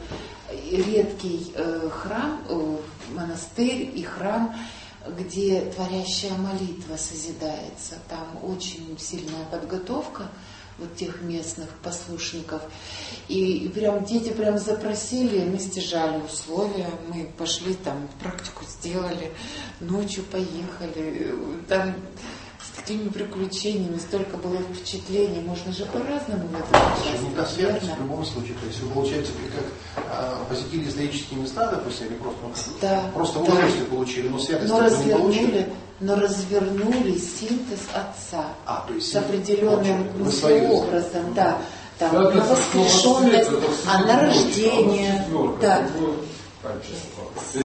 редкий храм, монастырь и храм, где творящая молитва созидается. Там очень сильная подготовка вот тех местных послушников. И прям дети прям запросили, мы стяжали условия, мы пошли там, практику сделали, ночью поехали, там с такими приключениями, столько было впечатлений, можно же по-разному в это участвовать. Верно? В любом случае, то есть вы, получается, как посетили исторические места, допустим, или просто удовольствие получили, но святость не получили. Но развернули синтез отца то есть с определенным образом, да, там Да, на воскрешенность, это на рождение, да.